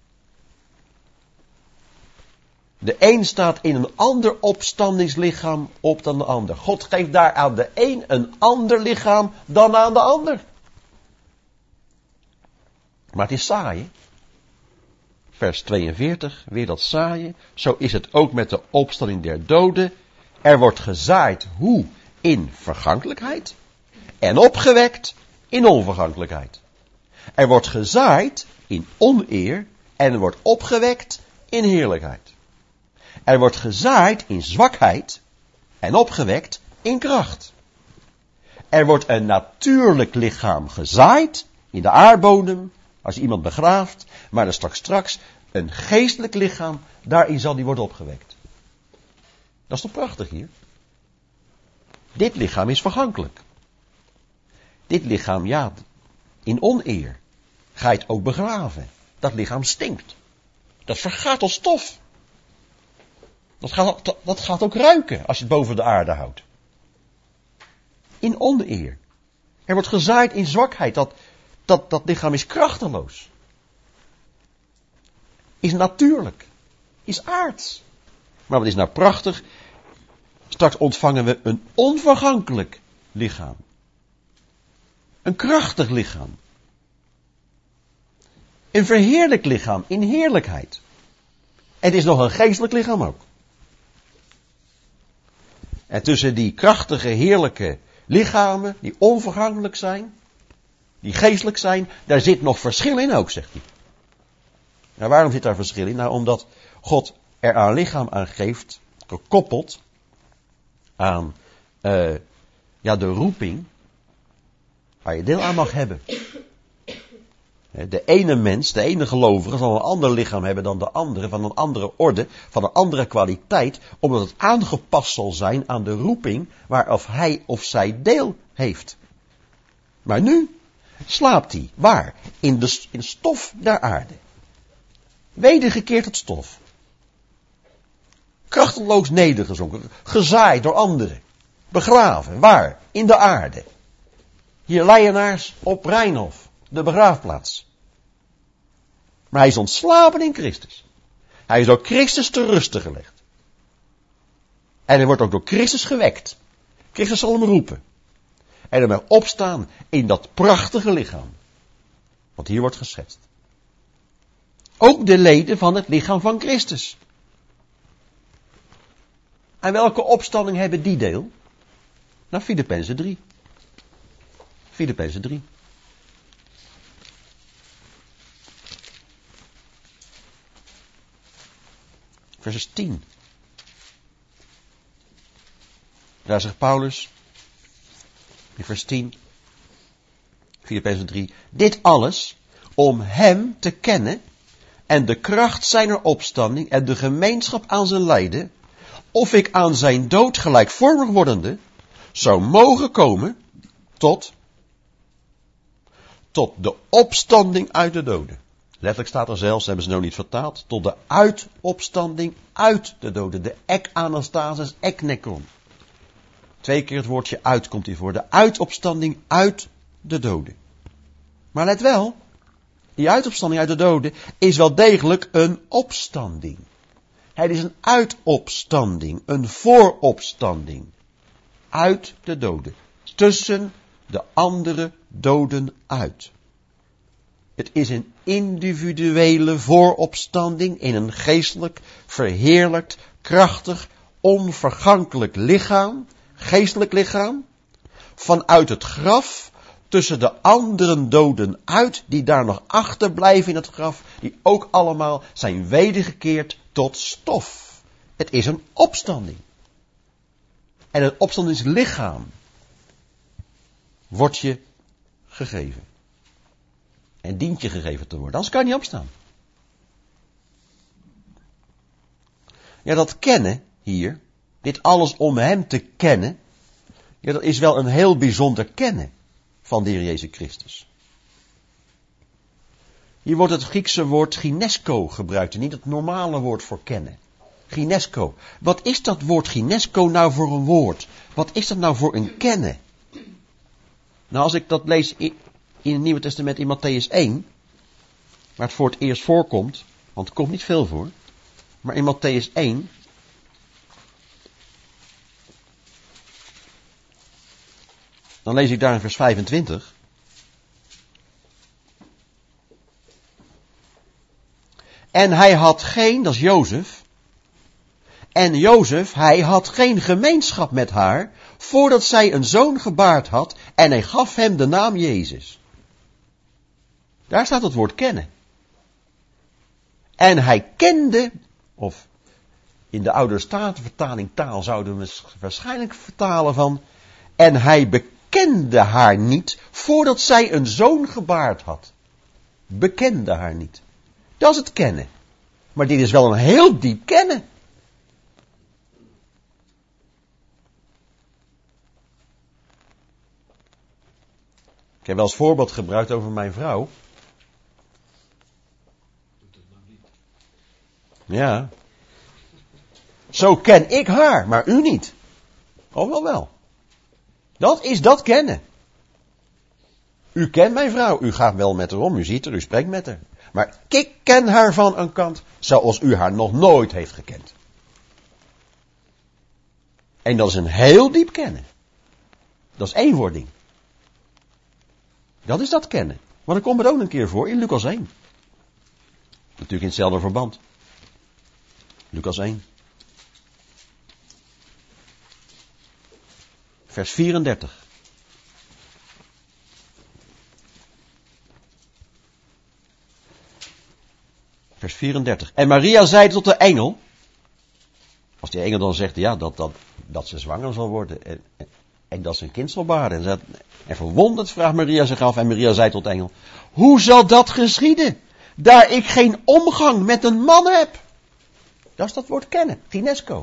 De een staat in een ander opstandingslichaam op dan de ander. God geeft daar aan de een ander lichaam dan aan de ander. Maar het is zaaien. Vers 42, weer dat zaaien. Zo is het ook met de opstanding der doden. Er wordt gezaaid hoe? In vergankelijkheid. En opgewekt in onvergankelijkheid. Er wordt gezaaid in oneer. En er wordt opgewekt in heerlijkheid. Er wordt gezaaid in zwakheid. En opgewekt in kracht. Er wordt een natuurlijk lichaam gezaaid in de aardbodem. Als je iemand begraaft, maar er straks een geestelijk lichaam, daarin zal die worden opgewekt. Dat is toch prachtig hier? Dit lichaam is vergankelijk. Dit lichaam, ja, in oneer ga je het ook begraven. Dat lichaam stinkt. Dat vergaat als stof. Dat gaat ook ruiken als je het boven de aarde houdt. In oneer. Er wordt gezaaid in zwakheid. Dat lichaam is krachteloos. Is natuurlijk. Is aards. Maar wat is nou prachtig? Straks ontvangen we een onvergankelijk lichaam. Een krachtig lichaam. Een verheerlijk lichaam in heerlijkheid. Het is nog een geestelijk lichaam ook. En tussen die krachtige, heerlijke lichamen, die onvergankelijk zijn, die geestelijk zijn, daar zit nog verschil in ook, zegt hij. Nou, waarom zit daar verschil in? Nou, omdat God er een lichaam aan geeft, gekoppeld aan de roeping, waar je deel aan mag hebben. De ene mens, de ene gelovige, zal een ander lichaam hebben dan de andere, van een andere orde, van een andere kwaliteit, omdat het aangepast zal zijn aan de roeping waaraf hij of zij deel heeft. Maar nu slaapt hij, waar? In stof der aarde. Wedergekeerd het stof. Krachteloos nedergezonken, gezaaid door anderen. Begraven, waar? In de aarde. Hier Leienaars op Rijnhof, de begraafplaats. Maar hij is ontslapen in Christus. Hij is door Christus te rusten gelegd. En hij wordt ook door Christus gewekt. Christus zal hem roepen. En hij mag opstaan in dat prachtige lichaam. Wat hier wordt geschetst. Ook de leden van het lichaam van Christus. En welke opstanding hebben die deel? Nou, Filippenzen 3. Filippenzen 3. Vers 10. Daar zegt Paulus, in vers 10, Filippenzen 3, dit alles om hem te kennen en de kracht zijner opstanding en de gemeenschap aan zijn lijden, of ik aan zijn dood gelijkvormig wordende, zou mogen komen tot de opstanding uit de doden. Letterlijk staat er zelfs, hebben ze nou niet vertaald, tot de uitopstanding uit de doden. De ek-anastasis, ek-nekron. 2 keer het woordje uit komt hier voor. De uitopstanding uit de doden. Maar let wel, die uitopstanding uit de doden is wel degelijk een opstanding. Het is een uitopstanding, een vooropstanding. Uit de doden. Tussen de andere doden uit. Het is een individuele vooropstanding in een geestelijk, verheerlijkt, krachtig, onvergankelijk lichaam, geestelijk lichaam, vanuit het graf, tussen de andere doden uit, die daar nog achterblijven in het graf, die ook allemaal zijn wedergekeerd tot stof. Het is een opstanding. En het opstandingslichaam wordt je gegeven. En dient je gegeven te worden. Anders kan je niet opstaan. Ja, dat kennen hier, dit alles om hem te kennen, ja, dat is wel een heel bijzonder kennen van de Heer Jezus Christus. Hier wordt het Griekse woord ginesko gebruikt en niet het normale woord voor kennen. Ginesko. Wat is dat woord ginesko nou voor een woord? Wat is dat nou voor een kennen? Nou, als ik dat lees in het Nieuwe Testament in Mattheüs 1, waar het voor het eerst voorkomt, want het komt niet veel voor, maar in Mattheüs 1, dan lees ik daar in vers 25. En hij had geen, dat is Jozef, en Jozef, hij had geen gemeenschap met haar, voordat zij een zoon gebaard had, en hij gaf hem de naam Jezus. Daar staat het woord kennen. En hij kende, of in de oude Statenvertaling taal zouden we waarschijnlijk vertalen van, en hij bekende haar niet, voordat zij een zoon gebaard had. Bekende haar niet. Dat is het kennen. Maar dit is wel een heel diep kennen. Ik heb wel als voorbeeld gebruikt over mijn vrouw. Ja. Zo ken ik haar, maar u niet. Oh, wel. Dat is dat kennen. U kent mijn vrouw, u gaat wel met haar om, u ziet haar, u spreekt met haar. Maar ik ken haar van een kant zoals u haar nog nooit heeft gekend. En dat is een heel diep kennen. Dat is één wording. Dat is dat kennen. Maar dan komt het ook een keer voor in Lucas 1. Natuurlijk in hetzelfde verband. Lucas 1. Vers 34. Vers 34. En Maria zei tot de engel. Als die engel dan zegt, ja, dat ze zwanger zal worden. En dat ze een kind zal baren. En verwonderd vraagt Maria zich af. En Maria zei tot de engel. Hoe zal dat geschieden? Daar ik geen omgang met een man heb. Dat is dat woord kennen. Ginesco.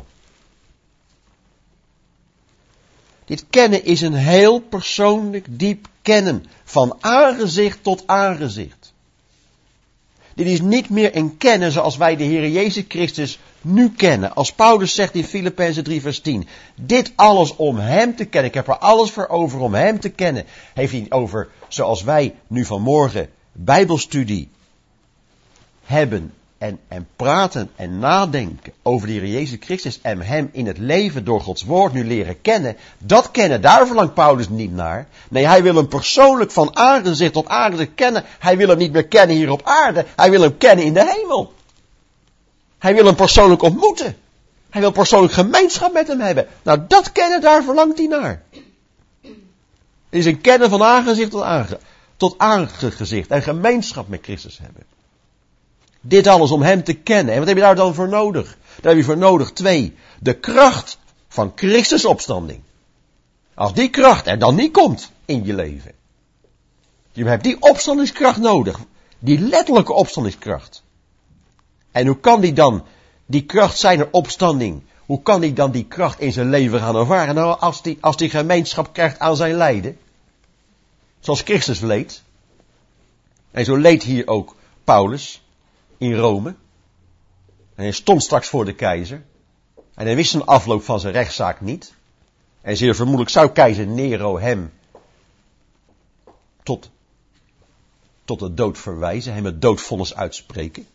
Dit kennen is een heel persoonlijk diep kennen. Van aangezicht tot aangezicht. Dit is niet meer een kennen zoals wij de Heer Jezus Christus nu kennen. Als Paulus zegt in Filippenzen 3 vers 10. Dit alles om hem te kennen. Ik heb er alles voor over om hem te kennen. Heeft hij over zoals wij nu vanmorgen Bijbelstudie hebben. En praten en nadenken over de Heer Jezus Christus. En hem in het leven door Gods woord nu leren kennen. Dat kennen, daar verlangt Paulus niet naar. Nee, hij wil hem persoonlijk van aangezicht tot aangezicht kennen. Hij wil hem niet meer kennen hier op aarde. Hij wil hem kennen in de hemel. Hij wil hem persoonlijk ontmoeten. Hij wil persoonlijk gemeenschap met hem hebben. Nou, dat kennen, daar verlangt hij naar. Het is een kennen van aangezicht tot aangezicht. En gemeenschap met Christus hebben. Dit alles om hem te kennen. En wat heb je daar dan voor nodig? Daar heb je voor nodig 2. De kracht van Christus opstanding. Als die kracht er dan niet komt in je leven. Je hebt die opstandingskracht nodig. Die letterlijke opstandingskracht. En hoe kan die dan, die kracht zijner opstanding, hoe kan die dan die kracht in zijn leven gaan ervaren? Nou, als die gemeenschap krijgt aan zijn lijden. Zoals Christus leed. En zo leed hier ook Paulus. In Rome. En hij stond straks voor de keizer. En hij wist een afloop van zijn rechtszaak niet. En zeer vermoedelijk zou keizer Nero hem tot de dood verwijzen. Hem het doodvonnis uitspreken.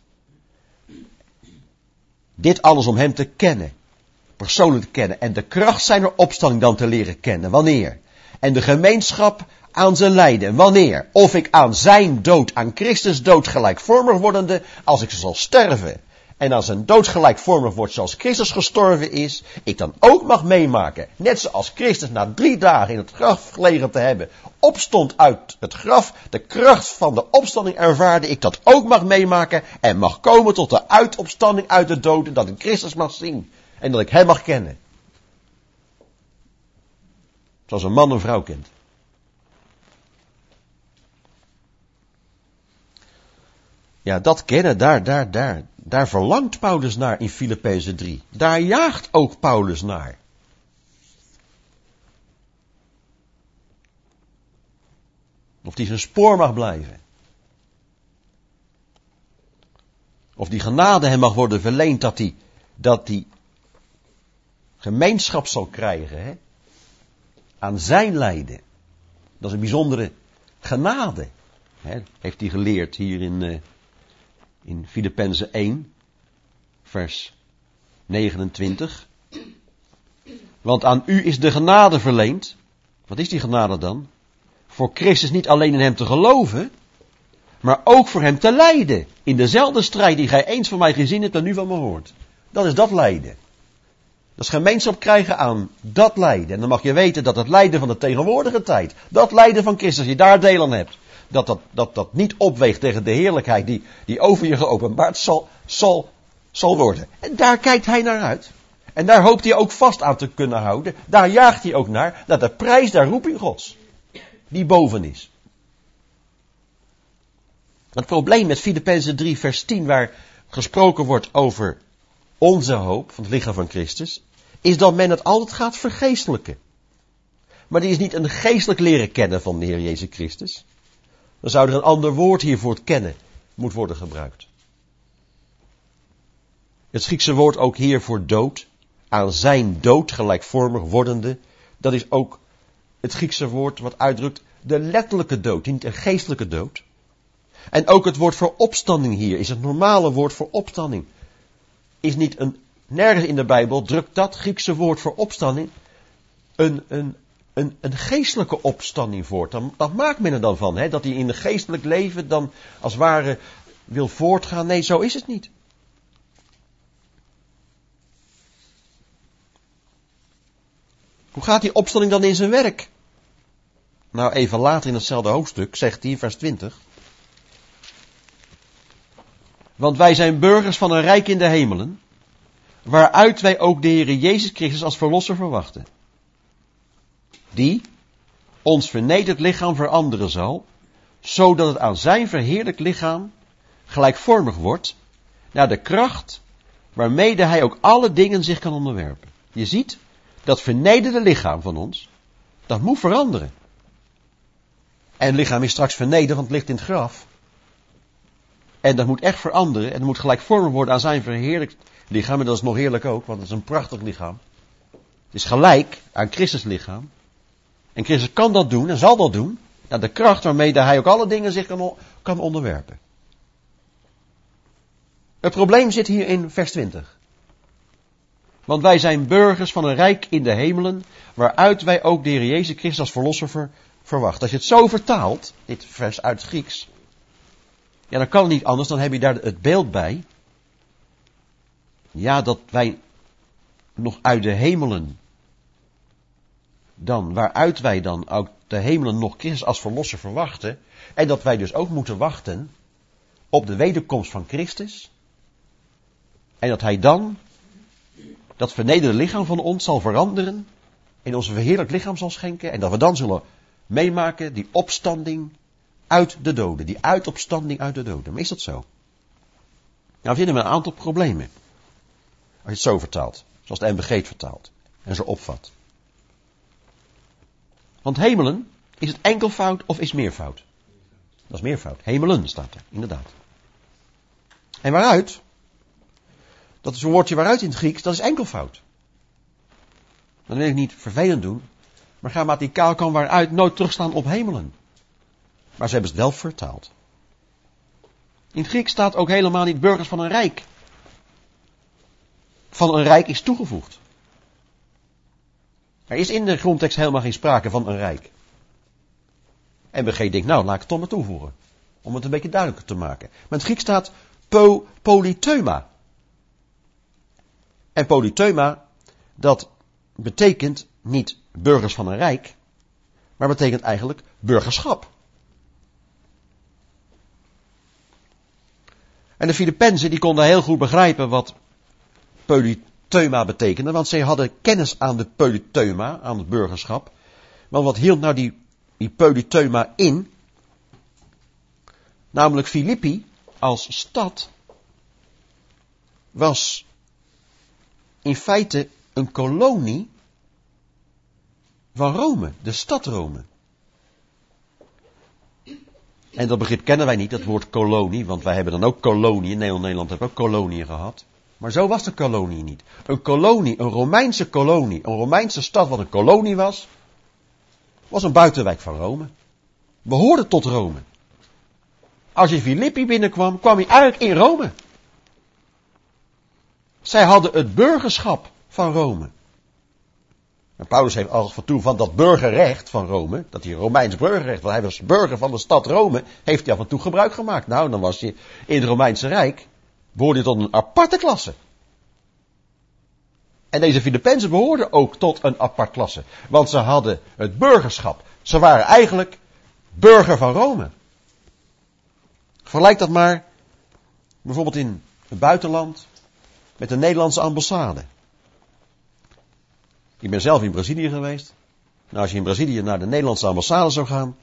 Dit alles om hem te kennen. Persoonlijk te kennen. En de kracht zijner opstanding dan te leren kennen. Wanneer? En de gemeenschap aan zijn lijden. Wanneer? Of ik aan zijn dood, aan Christus dood gelijkvormig wordende, als ik zal sterven. En aan zijn dood gelijkvormig wordt zoals Christus gestorven is, ik dan ook mag meemaken. Net zoals Christus na 3 dagen in het graf gelegen te hebben, opstond uit het graf. De kracht van de opstanding ervaarde ik dat ook mag meemaken. En mag komen tot de uitopstanding uit de doden. Dat ik Christus mag zien. En dat ik hem mag kennen. Zoals een man een vrouw kent. Ja, dat kennen, daar verlangt Paulus naar in Filippenzen 3. Daar jaagt ook Paulus naar. Of die zijn spoor mag blijven. Of die genade hem mag worden verleend dat die gemeenschap zal krijgen, hè, aan zijn lijden. Dat is een bijzondere genade. Hè, heeft hij geleerd hier in Filippenzen 1, vers 29. Want aan u is de genade verleend. Wat is die genade dan? Voor Christus niet alleen in hem te geloven, maar ook voor hem te lijden. In dezelfde strijd die gij eens van mij gezien hebt en nu van me hoort. Dat is dat lijden. Dat is gemeenschap krijgen aan dat lijden. En dan mag je weten dat het lijden van de tegenwoordige tijd, dat lijden van Christus, je daar deel aan hebt. Dat niet opweegt tegen de heerlijkheid die over je geopenbaard zal worden. En daar kijkt hij naar uit. En daar hoopt hij ook vast aan te kunnen houden. Daar jaagt hij ook naar de prijs der roeping Gods. Die boven is. Het probleem met Filippenzen 3 vers 10 waar gesproken wordt over onze hoop van het lichaam van Christus, is dat men het altijd gaat vergeestelijken. Maar die is niet een geestelijk leren kennen van de Heer Jezus Christus. Dan zou er een ander woord hier voor het kennen moet worden gebruikt. Het Griekse woord ook hier voor dood, aan zijn dood gelijkvormig wordende, dat is ook het Griekse woord wat uitdrukt de letterlijke dood, niet een geestelijke dood. En ook het woord voor opstanding hier is het normale woord voor opstanding. Is niet nergens in de Bijbel drukt dat Griekse woord voor opstanding een geestelijke opstanding voort. Dat maakt men er dan van, hè, dat hij in het geestelijk leven dan als het ware wil voortgaan. Nee, zo is het niet. Hoe gaat die opstanding dan in zijn werk? Nou, even later in hetzelfde hoofdstuk zegt hij, vers 20. Want wij zijn burgers van een rijk in de hemelen, waaruit wij ook de Heere Jezus Christus als verlosser verwachten. Die ons vernederd lichaam veranderen zal, zodat het aan zijn verheerlijk lichaam gelijkvormig wordt, naar de kracht waarmede hij ook alle dingen zich kan onderwerpen. Je ziet, dat vernederde lichaam van ons, dat moet veranderen. En het lichaam is straks vernederd, want het ligt in het graf. En dat moet echt veranderen, en het moet gelijkvormig worden aan zijn verheerlijkt lichaam, en dat is nog heerlijk ook, want het is een prachtig lichaam. Het is gelijk aan Christus lichaam. En Christus kan dat doen, en zal dat doen, naar de kracht waarmee hij ook alle dingen zich kan onderwerpen. Het probleem zit hier in vers 20. Want wij zijn burgers van een rijk in de hemelen, waaruit wij ook de Heer Jezus Christus als verlosser verwachten. Als je het zo vertaalt, dit vers uit het Grieks, ja, dan kan het niet anders, dan heb je daar het beeld bij. Ja, dat wij nog uit de hemelen, dan, waaruit wij dan ook de hemelen nog Christus als verlosser verwachten, en dat wij dus ook moeten wachten op de wederkomst van Christus, en dat hij dan dat vernederde lichaam van ons zal veranderen, in ons verheerlijk lichaam zal schenken, en dat we dan zullen meemaken die opstanding uit de doden, die uitopstanding uit de doden. Maar is dat zo? Nou, vinden we een aantal problemen. Als je het zo vertaalt, zoals de NBG het vertaalt, en zo opvat. Want hemelen, is het enkelvoud of is meervoud? Dat is meervoud. Hemelen staat er, inderdaad. En waaruit? Dat is een woordje waaruit in het Grieks, dat is enkelvoud. Dan wil ik niet vervelend doen, maar grammaticaal kan waaruit nooit terugstaan op hemelen. Maar ze hebben het wel vertaald. In het Grieks staat ook helemaal niet burgers van een rijk. Van een rijk is toegevoegd. Er is in de grondtekst helemaal geen sprake van een rijk. NBG denkt, nou, laat ik het toch maar toevoegen. Om het een beetje duidelijker te maken. Maar in het Grieks staat polyteuma. En polyteuma, dat betekent niet burgers van een rijk, maar betekent eigenlijk burgerschap. En de Filippenzen, die konden heel goed begrijpen wat polyteuma betekende, want zij hadden kennis aan de polyteuma, aan het burgerschap. Want wat hield nou die polyteuma in? Namelijk Filippi als stad was in feite een kolonie van Rome, de stad Rome. En dat begrip kennen wij niet, dat woord kolonie, want wij hebben dan ook koloniën. Nederland heeft ook koloniën gehad. Maar zo was de kolonie niet. Een kolonie, een Romeinse kolonie, een Romeinse stad wat een kolonie was een buitenwijk van Rome. Behoorde tot Rome. Als je Filippi binnenkwam, kwam je eigenlijk in Rome. Zij hadden het burgerschap van Rome. En Paulus heeft als van toe van dat burgerrecht van Rome, dat hij Romeins burgerrecht, want hij was burger van de stad Rome, heeft hij af en toe gebruik gemaakt. Nou, dan was je in het Romeinse Rijk, behoorde je tot een aparte klasse. En deze Filippenzen behoorden ook tot een apart klasse, want ze hadden het burgerschap. Ze waren eigenlijk burger van Rome. Vergelijk dat maar bijvoorbeeld in het buitenland met de Nederlandse ambassade. Ik ben zelf in Brazilië geweest. Nou, als je in Brazilië naar de Nederlandse ambassade zou gaan,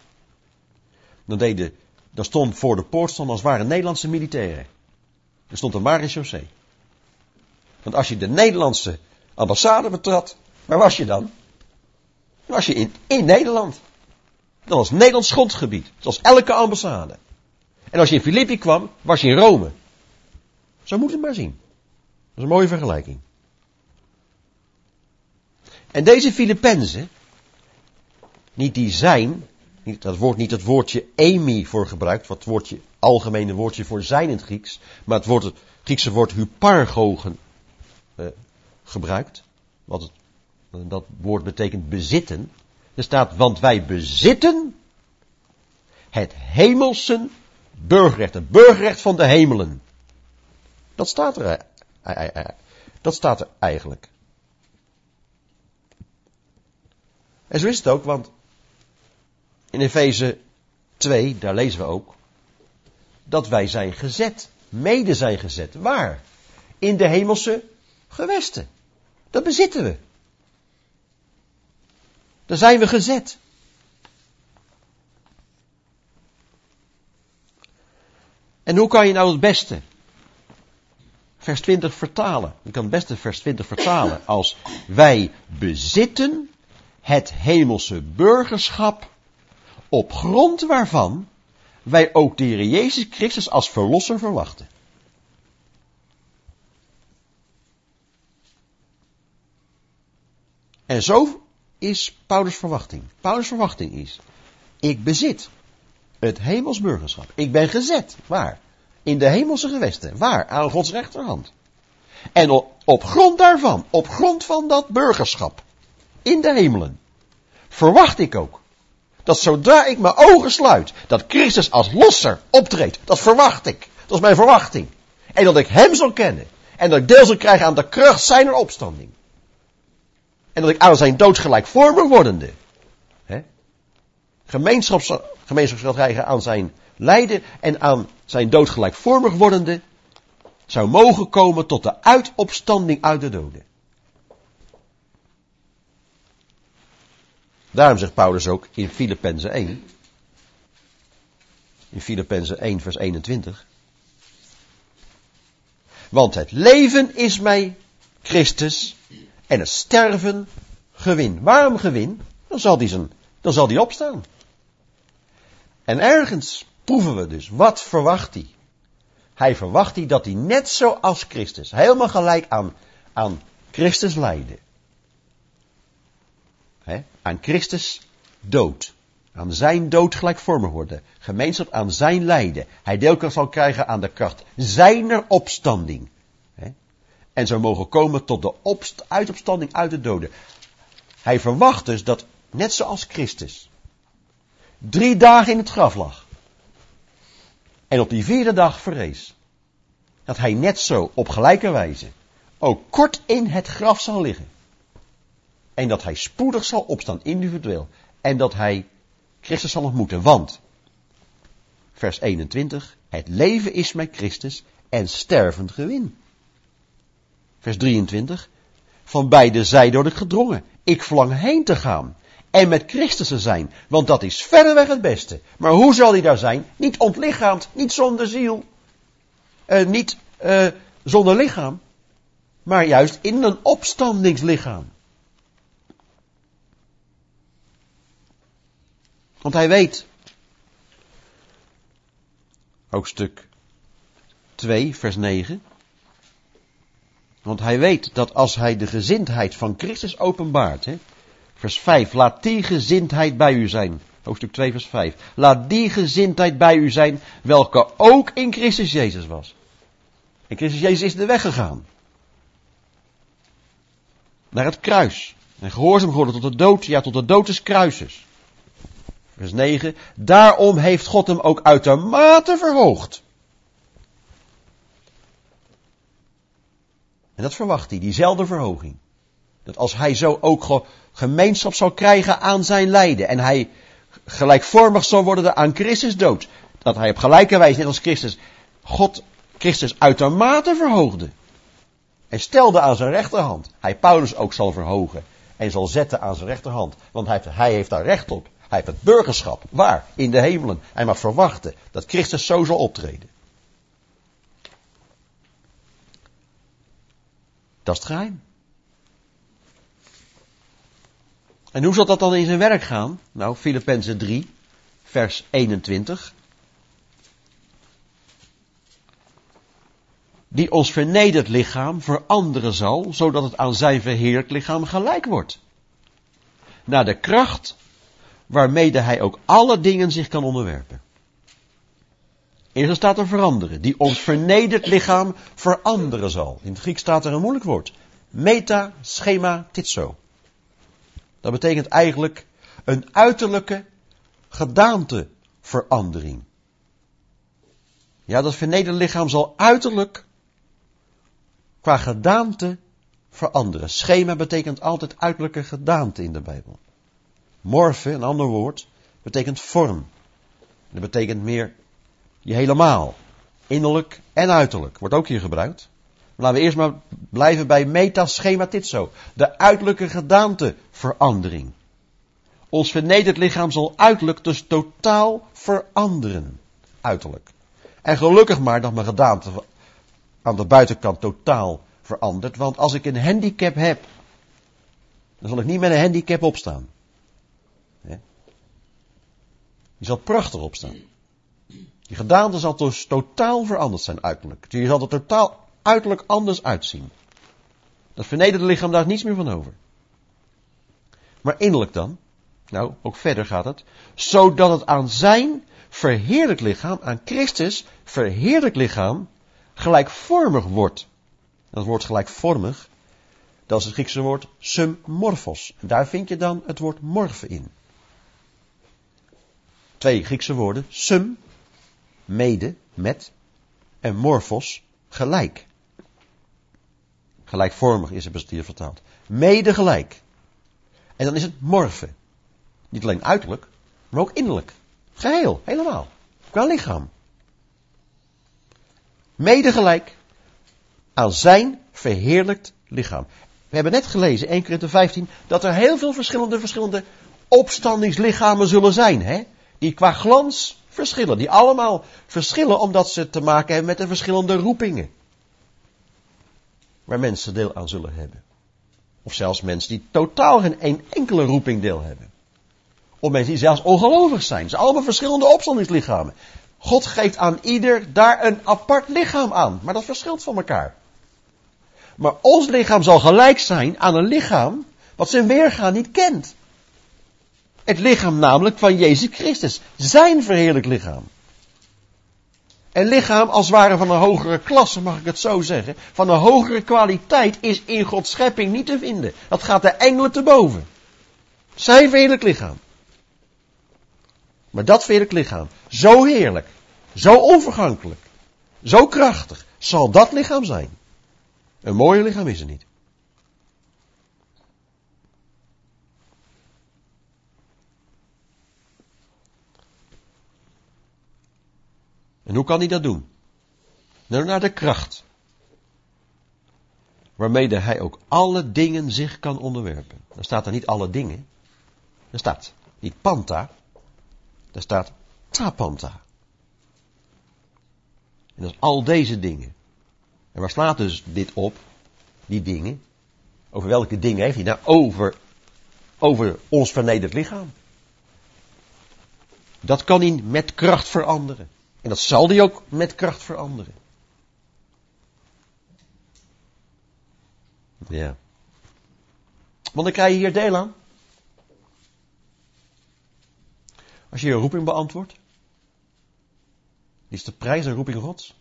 dan stond voor de poort als het ware Nederlandse militairen. Er stond een marechaussee. Want als je de Nederlandse ambassade betrad, waar was je dan? Dan was je in Nederland. Dat was Nederlands grondgebied, zoals elke ambassade. En als je in Filippi kwam, was je in Rome. Zo moet je het maar zien. Dat is een mooie vergelijking. En deze Filippenzen, daar wordt niet het woordje emi voor gebruikt, wat algemene woordje voor zijn in het Grieks, maar het Griekse woord hypargo gebruikt. Dat woord betekent bezitten. Er staat, want wij bezitten het hemelse burgerrecht, het burgerrecht van de hemelen. Dat staat er eigenlijk. En zo is het ook, want in Efeze 2, daar lezen we ook, dat wij zijn gezet, mede zijn gezet. Waar? In de hemelse gewesten. Dat bezitten we. Daar zijn we gezet. En hoe kan je nou het beste vers 20 vertalen? Je kan het beste vers 20 vertalen als wij bezitten het hemelse burgerschap op grond waarvan wij ook de Heer Jezus Christus als verlosser verwachten. En zo is Paulus' verwachting. Paulus' verwachting is, ik bezit het hemels burgerschap. Ik ben gezet. Waar? In de hemelse gewesten. Waar? Aan Gods rechterhand. En op grond daarvan, op grond van dat burgerschap, in de hemelen, verwacht ik ook, dat zodra ik mijn ogen sluit, dat Christus als losser optreedt. Dat verwacht ik. Dat is mijn verwachting. En dat ik hem zal kennen. En dat ik deel zal krijgen aan de kracht zijner opstanding. En dat ik aan zijn dood gelijkvormig wordende gemeenschap zal krijgen aan zijn lijden en aan zijn dood gelijkvormig wordende zou mogen komen tot de uitopstanding uit de doden. Daarom zegt Paulus ook in Filippenzen 1. In Filippenzen 1 vers 21. Want het leven is mij Christus en het sterven gewin. Waarom gewin? Dan zal die opstaan. En ergens proeven we dus, wat verwacht hij? Hij verwacht dat hij net zoals Christus, helemaal gelijk aan Christus lijden. Aan Christus dood. Aan zijn dood gelijkvormig worden. Gemeenschap aan zijn lijden. Hij deel zal krijgen aan de kracht zijner opstanding. En zou mogen komen tot de uitopstanding uit de doden. Hij verwacht dus dat, net zoals Christus, 3 dagen in het graf lag. En op die 4e dag verrees. Dat hij net zo op gelijke wijze ook kort in het graf zal liggen. En dat hij spoedig zal opstaan, individueel. En dat hij Christus zal ontmoeten. Want, vers 21, het leven is mij Christus en stervend gewin. Vers 23, van beide zijden word ik gedrongen. Ik verlang heen te gaan en met Christus te zijn, want dat is verreweg het beste. Maar hoe zal hij daar zijn? Niet ontlichaamd, niet zonder ziel, niet zonder lichaam, maar juist in een opstandingslichaam. Want hij weet, hoofdstuk 2, vers 9, want hij weet dat als hij de gezindheid van Christus openbaart, vers 5, laat die gezindheid bij u zijn, hoofdstuk 2, vers 5, laat die gezindheid bij u zijn, welke ook in Christus Jezus was. En Christus Jezus is de weg gegaan. Naar het kruis. En gehoorzaam geworden tot de dood, ja tot de dood des kruises. Vers 9, daarom heeft God hem ook uitermate verhoogd. En dat verwacht hij, diezelfde verhoging. Dat als hij zo ook gemeenschap zal krijgen aan zijn lijden. En hij gelijkvormig zal worden aan Christus dood. Dat hij op gelijke wijze, net als Christus, God Christus uitermate verhoogde. En stelde aan zijn rechterhand. Hij Paulus ook zal verhogen. En zal zetten aan zijn rechterhand. Want hij heeft daar recht op. Hij heeft het burgerschap. Waar? In de hemelen. Hij mag verwachten dat Christus zo zal optreden. Dat is het geheim. En hoe zal dat dan in zijn werk gaan? Nou, Filippenzen 3, vers 21. Die ons vernederd lichaam veranderen zal, zodat het aan zijn verheerlijk lichaam gelijk wordt. Naar de kracht waarmede hij ook alle dingen zich kan onderwerpen. Eerst staat er veranderen, die ons vernederd lichaam veranderen zal. In het Grieks staat er een moeilijk woord. Metaschematizo. Dat betekent eigenlijk een uiterlijke gedaanteverandering. Ja, dat vernederde lichaam zal uiterlijk qua gedaante veranderen. Schema betekent altijd uiterlijke gedaante in de Bijbel. Morfe, een ander woord, betekent vorm. Dat betekent meer je helemaal. Innerlijk en uiterlijk. Wordt ook hier gebruikt. Maar laten we eerst maar blijven bij metaschematizo. De uiterlijke gedaanteverandering. Ons vernederd lichaam zal uiterlijk dus totaal veranderen. Uiterlijk. En gelukkig maar dat mijn gedaante aan de buitenkant totaal verandert. Want als ik een handicap heb, dan zal ik niet met een handicap opstaan. Die zal prachtig opstaan. Die gedaante zal dus totaal veranderd zijn uiterlijk. Je zal er totaal uiterlijk anders uitzien. Dat vernederde lichaam, daar is niets meer van over. Maar innerlijk dan? Nou, ook verder gaat het. Zodat het aan zijn verheerlijk lichaam, aan Christus verheerlijk lichaam, gelijkvormig wordt. Dat woord gelijkvormig, dat is het Griekse woord symorphos. En daar vind je dan het woord morfe in. 2 Griekse woorden, sym, mede, met, en morphos, gelijk. Gelijkvormig is het hier vertaald. Mede gelijk. En dan is het morfe. Niet alleen uiterlijk, maar ook innerlijk. Geheel, helemaal. Qua lichaam. Mede gelijk aan zijn verheerlijkt lichaam. We hebben net gelezen, 1 Korinthe 15, dat er heel veel verschillende opstandingslichamen zullen zijn. Hè? Die qua glans verschillen. Die allemaal verschillen omdat ze te maken hebben met de verschillende roepingen. Waar mensen deel aan zullen hebben. Of zelfs mensen die totaal geen enkele roeping deel hebben. Of mensen die zelfs ongelovig zijn. Ze zijn allemaal verschillende opstandingslichamen. God geeft aan ieder daar een apart lichaam aan. Maar dat verschilt van elkaar. Maar ons lichaam zal gelijk zijn aan een lichaam wat zijn weerga niet kent. Het lichaam namelijk van Jezus Christus. Zijn verheerlijk lichaam. Een lichaam als het ware van een hogere klasse, mag ik het zo zeggen. Van een hogere kwaliteit is in Gods schepping niet te vinden. Dat gaat de engelen te boven. Zijn verheerlijk lichaam. Maar dat verheerlijk lichaam, zo heerlijk, zo onvergankelijk, zo krachtig, zal dat lichaam zijn. Een mooier lichaam is er niet. En hoe kan hij dat doen? Nou, naar de kracht. Waarmee hij ook alle dingen zich kan onderwerpen. Dan staat er niet alle dingen. Er staat niet panta. Er staat tapanta. En dat is al deze dingen. En waar slaat dus dit op? Die dingen. Over welke dingen heeft hij? Nou, over ons vernederd lichaam. Dat kan hij met kracht veranderen. En dat zal hij ook met kracht veranderen. Ja. Want dan krijg je hier deel aan. Als je je roeping beantwoordt. Is de prijs een roeping Gods.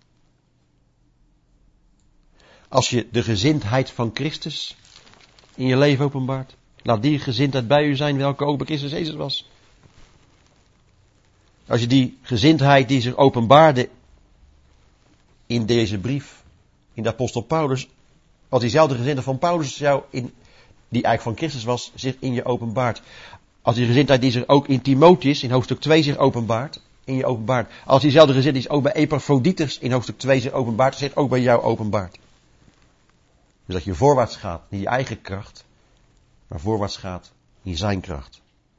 Als je de gezindheid van Christus in je leven openbaart. Laat die gezindheid bij u zijn welke ook bij Christus Jezus was. Als je die gezindheid die zich openbaarde in deze brief, in de apostel Paulus, als diezelfde gezindheid van Paulus jou die eigenlijk van Christus was, zich in je openbaart. Als die gezindheid die zich ook in Timotheus, in hoofdstuk 2 zich openbaart, in je openbaart. Als diezelfde gezindheid die zich ook bij Epaphroditus in hoofdstuk 2 zich openbaart, zich ook bij jou openbaart. Dus dat je voorwaarts gaat, niet je eigen kracht, maar voorwaarts gaat in zijn kracht.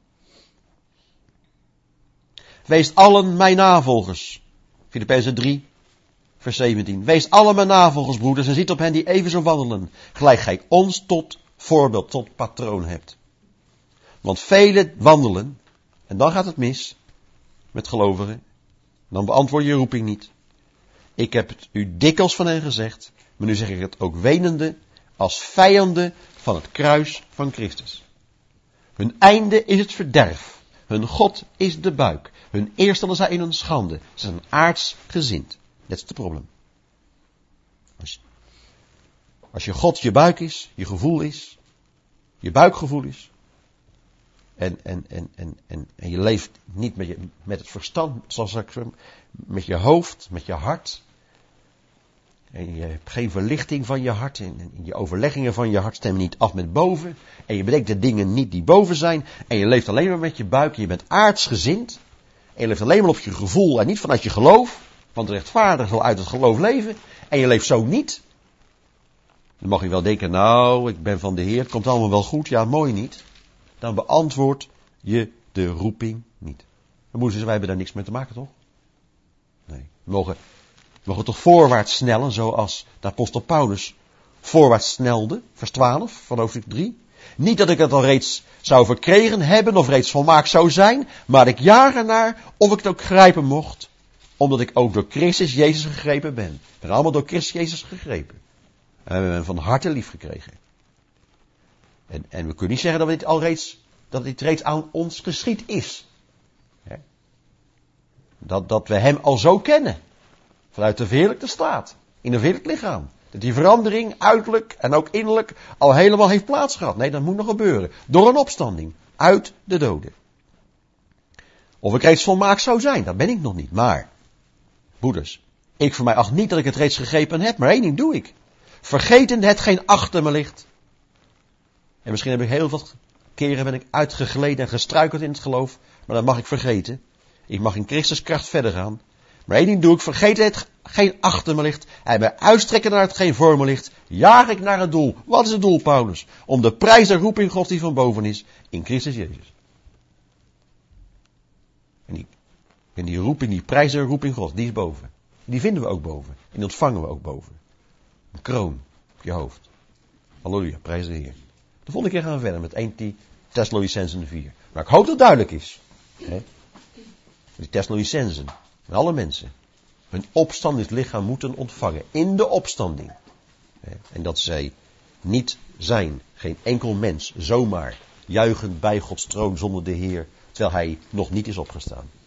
Wees allen mijn navolgers. Filippenzen 3, vers 17. Wees allen mijn navolgers, broeders, en ziet op hen die even zo wandelen. Gelijk gij ons tot voorbeeld, tot patroon hebt. Want velen wandelen, en dan gaat het mis, met gelovigen. Dan beantwoord je roeping niet. Ik heb het u dikwijls van hen gezegd, maar nu zeg ik het ook wenende, als vijanden van het kruis van Christus. Hun einde is het verderf. Hun God is de buik. Hun eerstellen zijn in een schande. Ze zijn aardsgezind. Dat is het probleem. Als je God je buik is, je gevoel is, je buikgevoel is, En je leeft niet met het verstand, zoals ik met je hoofd, met je hart. En je hebt geen verlichting van je hart. En je overleggingen van je hart stemmen niet af met boven. En je bedenkt de dingen niet die boven zijn. En je leeft alleen maar met je buik. En je bent aardsgezind. En je leeft alleen maar op je gevoel en niet vanuit je geloof. Want de rechtvaardige zal uit het geloof leven. En je leeft zo niet. Dan mag je wel denken, nou, ik ben van de Heer. Het komt allemaal wel goed. Ja, mooi niet. Dan beantwoord je de roeping niet. Dan moeten ze, wij hebben daar niks mee te maken, toch? Nee. We mogen toch voorwaarts snellen, zoals de apostel Paulus voorwaarts snelde, vers 12 van hoofdstuk 3. Niet dat ik het al reeds zou verkregen hebben of reeds volmaakt zou zijn, maar ik jaag ernaar of ik het ook grijpen mocht, omdat ik ook door Christus Jezus gegrepen ben. We zijn allemaal door Christus Jezus gegrepen. En we hebben hem van harte lief gekregen. En we kunnen niet zeggen dat dit reeds aan ons geschied is. Dat we hem al zo kennen. Vanuit de verheerlijkte staat. In een verheerlijk lichaam. Dat die verandering uiterlijk en ook innerlijk al helemaal heeft plaatsgehad. Nee, dat moet nog gebeuren. Door een opstanding. Uit de doden. Of ik reeds volmaakt zou zijn. Dat ben ik nog niet. Maar, broeders. Ik voor mij acht niet dat ik het reeds gegrepen heb. Maar één ding doe ik. Vergeten hetgeen achter me ligt. En misschien heb ik heel wat keren ben ik uitgegleden en gestruikeld in het geloof. Maar dat mag ik vergeten. Ik mag in Christus kracht verder gaan. Maar één ding doe ik, vergeet hetgeen achter me ligt. En mij uitstrekken naar hetgeen voor me ligt. Jaag ik naar het doel. Wat is het doel, Paulus? Om de prijs der roeping God die van boven is. In Christus Jezus. En die roeping, die prijs der roeping God, die is boven. Die vinden we ook boven. En die ontvangen we ook boven. Een kroon op je hoofd. Halleluja, prijs de Heer. De volgende keer gaan we verder met 1 Thessalonicenzen 4. Maar ik hoop dat het duidelijk is. Die Thessalonicenzen, en alle mensen, hun opstandingslichaam moeten ontvangen. In de opstanding. En dat zij niet zijn, geen enkel mens, zomaar, juichend bij Gods troon zonder de Heer, terwijl hij nog niet is opgestaan.